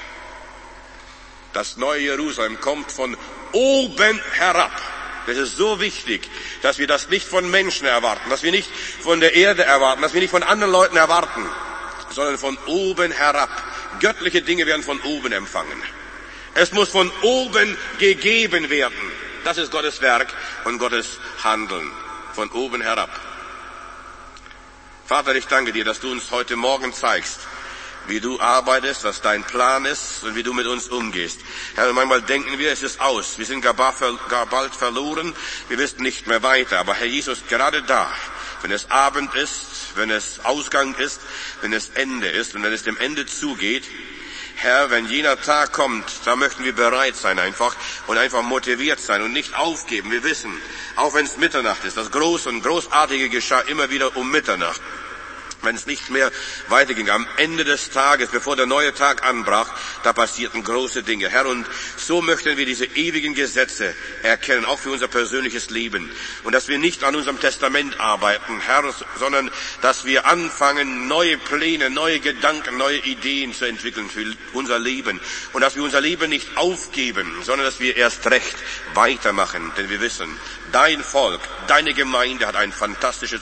Das neue Jerusalem kommt von oben herab. Das ist so wichtig, dass wir das nicht von Menschen erwarten, dass wir nicht von der Erde erwarten, dass wir nicht von anderen Leuten erwarten, sondern von oben herab. Göttliche Dinge werden von oben empfangen. Es muss von oben gegeben werden. Das ist Gottes Werk und Gottes Handeln, von oben herab. Vater, ich danke dir, dass du uns heute Morgen zeigst, wie du arbeitest, was dein Plan ist und wie du mit uns umgehst. Herr, manchmal denken wir, es ist aus. Wir sind gar bald verloren. Wir wissen nicht mehr weiter. Aber Herr Jesus, gerade da, wenn es Abend ist, wenn es Ausgang ist, wenn es Ende ist und wenn es dem Ende zugeht, Herr, wenn jener Tag kommt, da möchten wir bereit sein einfach und einfach motiviert sein und nicht aufgeben. Wir wissen, auch wenn es Mitternacht ist, das Große und Großartige geschah immer wieder um Mitternacht. Wenn es nicht mehr weiterging, am Ende des Tages, bevor der neue Tag anbrach, da passierten große Dinge. Herr, und so möchten wir diese ewigen Gesetze erkennen, auch für unser persönliches Leben. Und dass wir nicht an unserem Testament arbeiten, Herr, sondern dass wir anfangen, neue Pläne, neue Gedanken, neue Ideen zu entwickeln für unser Leben. Und dass wir unser Leben nicht aufgeben, sondern dass wir erst recht weitermachen. Denn wir wissen, dein Volk, deine Gemeinde hat eine fantastische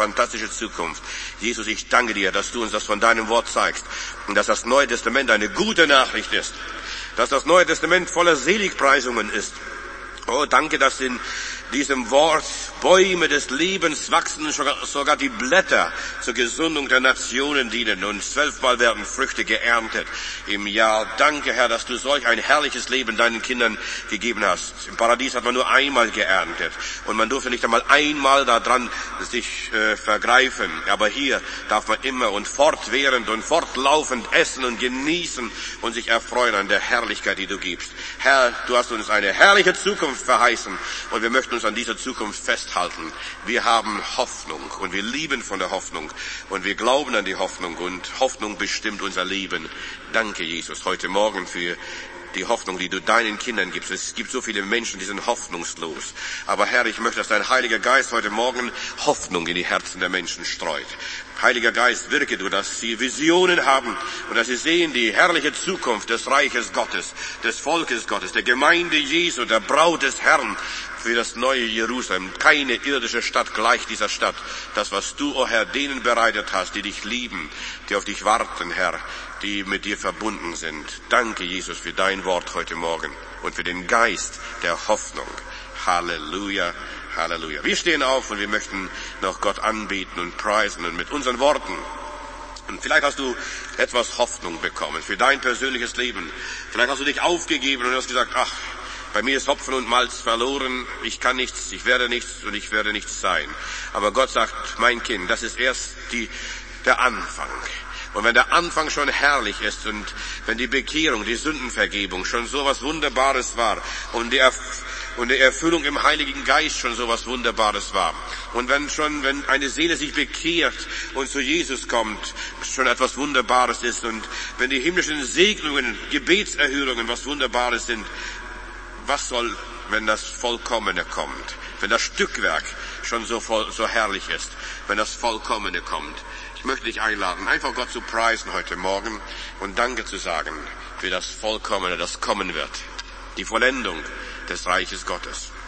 Zukunft. Jesus, ich danke dir, dass du uns das von deinem Wort zeigst und dass das Neue Testament eine gute Nachricht ist, dass das Neue Testament voller Seligpreisungen ist. Oh, danke, dass in diesem Wort Bäume des Lebens wachsen, sogar die Blätter zur Gesundung der Nationen dienen und 12-mal werden Früchte geerntet im Jahr. Danke, Herr, dass du solch ein herrliches Leben deinen Kindern gegeben hast. Im Paradies hat man nur einmal geerntet und man durfte nicht einmal einmal daran sich vergreifen. Aber hier darf man immer und fortwährend und fortlaufend essen und genießen und sich erfreuen an der Herrlichkeit, die du gibst. Herr, du hast uns eine herrliche Zukunft verheißen und wir möchten uns an dieser Zukunft festhalten. Wir haben Hoffnung und wir lieben von der Hoffnung und wir glauben an die Hoffnung und Hoffnung bestimmt unser Leben. Danke, Jesus, heute Morgen für die Hoffnung, die du deinen Kindern gibst. Es gibt so viele Menschen, die sind hoffnungslos. Aber Herr, ich möchte, dass dein Heiliger Geist heute Morgen Hoffnung in die Herzen der Menschen streut. Heiliger Geist, wirke du, dass sie Visionen haben und dass sie sehen die herrliche Zukunft des Reiches Gottes, des Volkes Gottes, der Gemeinde Jesu, der Braut des Herrn für das neue Jerusalem. Keine irdische Stadt gleicht dieser Stadt. Das, was du, o Herr, denen bereitet hast, die dich lieben, die auf dich warten, Herr, die mit dir verbunden sind. Danke, Jesus, für dein Wort heute Morgen und für den Geist der Hoffnung. Halleluja. Halleluja. Wir stehen auf und wir möchten noch Gott anbeten und preisen und mit unseren Worten. Und vielleicht hast du etwas Hoffnung bekommen für dein persönliches Leben. Vielleicht hast du dich aufgegeben und hast gesagt, ach, bei mir ist Hopfen und Malz verloren, ich kann nichts, ich werde nichts und ich werde nichts sein. Aber Gott sagt, mein Kind, das ist erst der Anfang. Und wenn der Anfang schon herrlich ist und wenn die Bekehrung, die Sündenvergebung schon so was Wunderbares war und und die Erfüllung im Heiligen Geist schon so was Wunderbares war. Und wenn eine Seele sich bekehrt und zu Jesus kommt, schon etwas Wunderbares ist. Und wenn die himmlischen Segnungen, Gebetserhörungen was Wunderbares sind, was soll, wenn das Vollkommene kommt? Wenn das Stückwerk schon so herrlich ist, wenn das Vollkommene kommt. Ich möchte dich einladen, einfach Gott zu preisen heute Morgen und Danke zu sagen für das Vollkommene, das kommen wird. Die Vollendung des Reiches Gottes.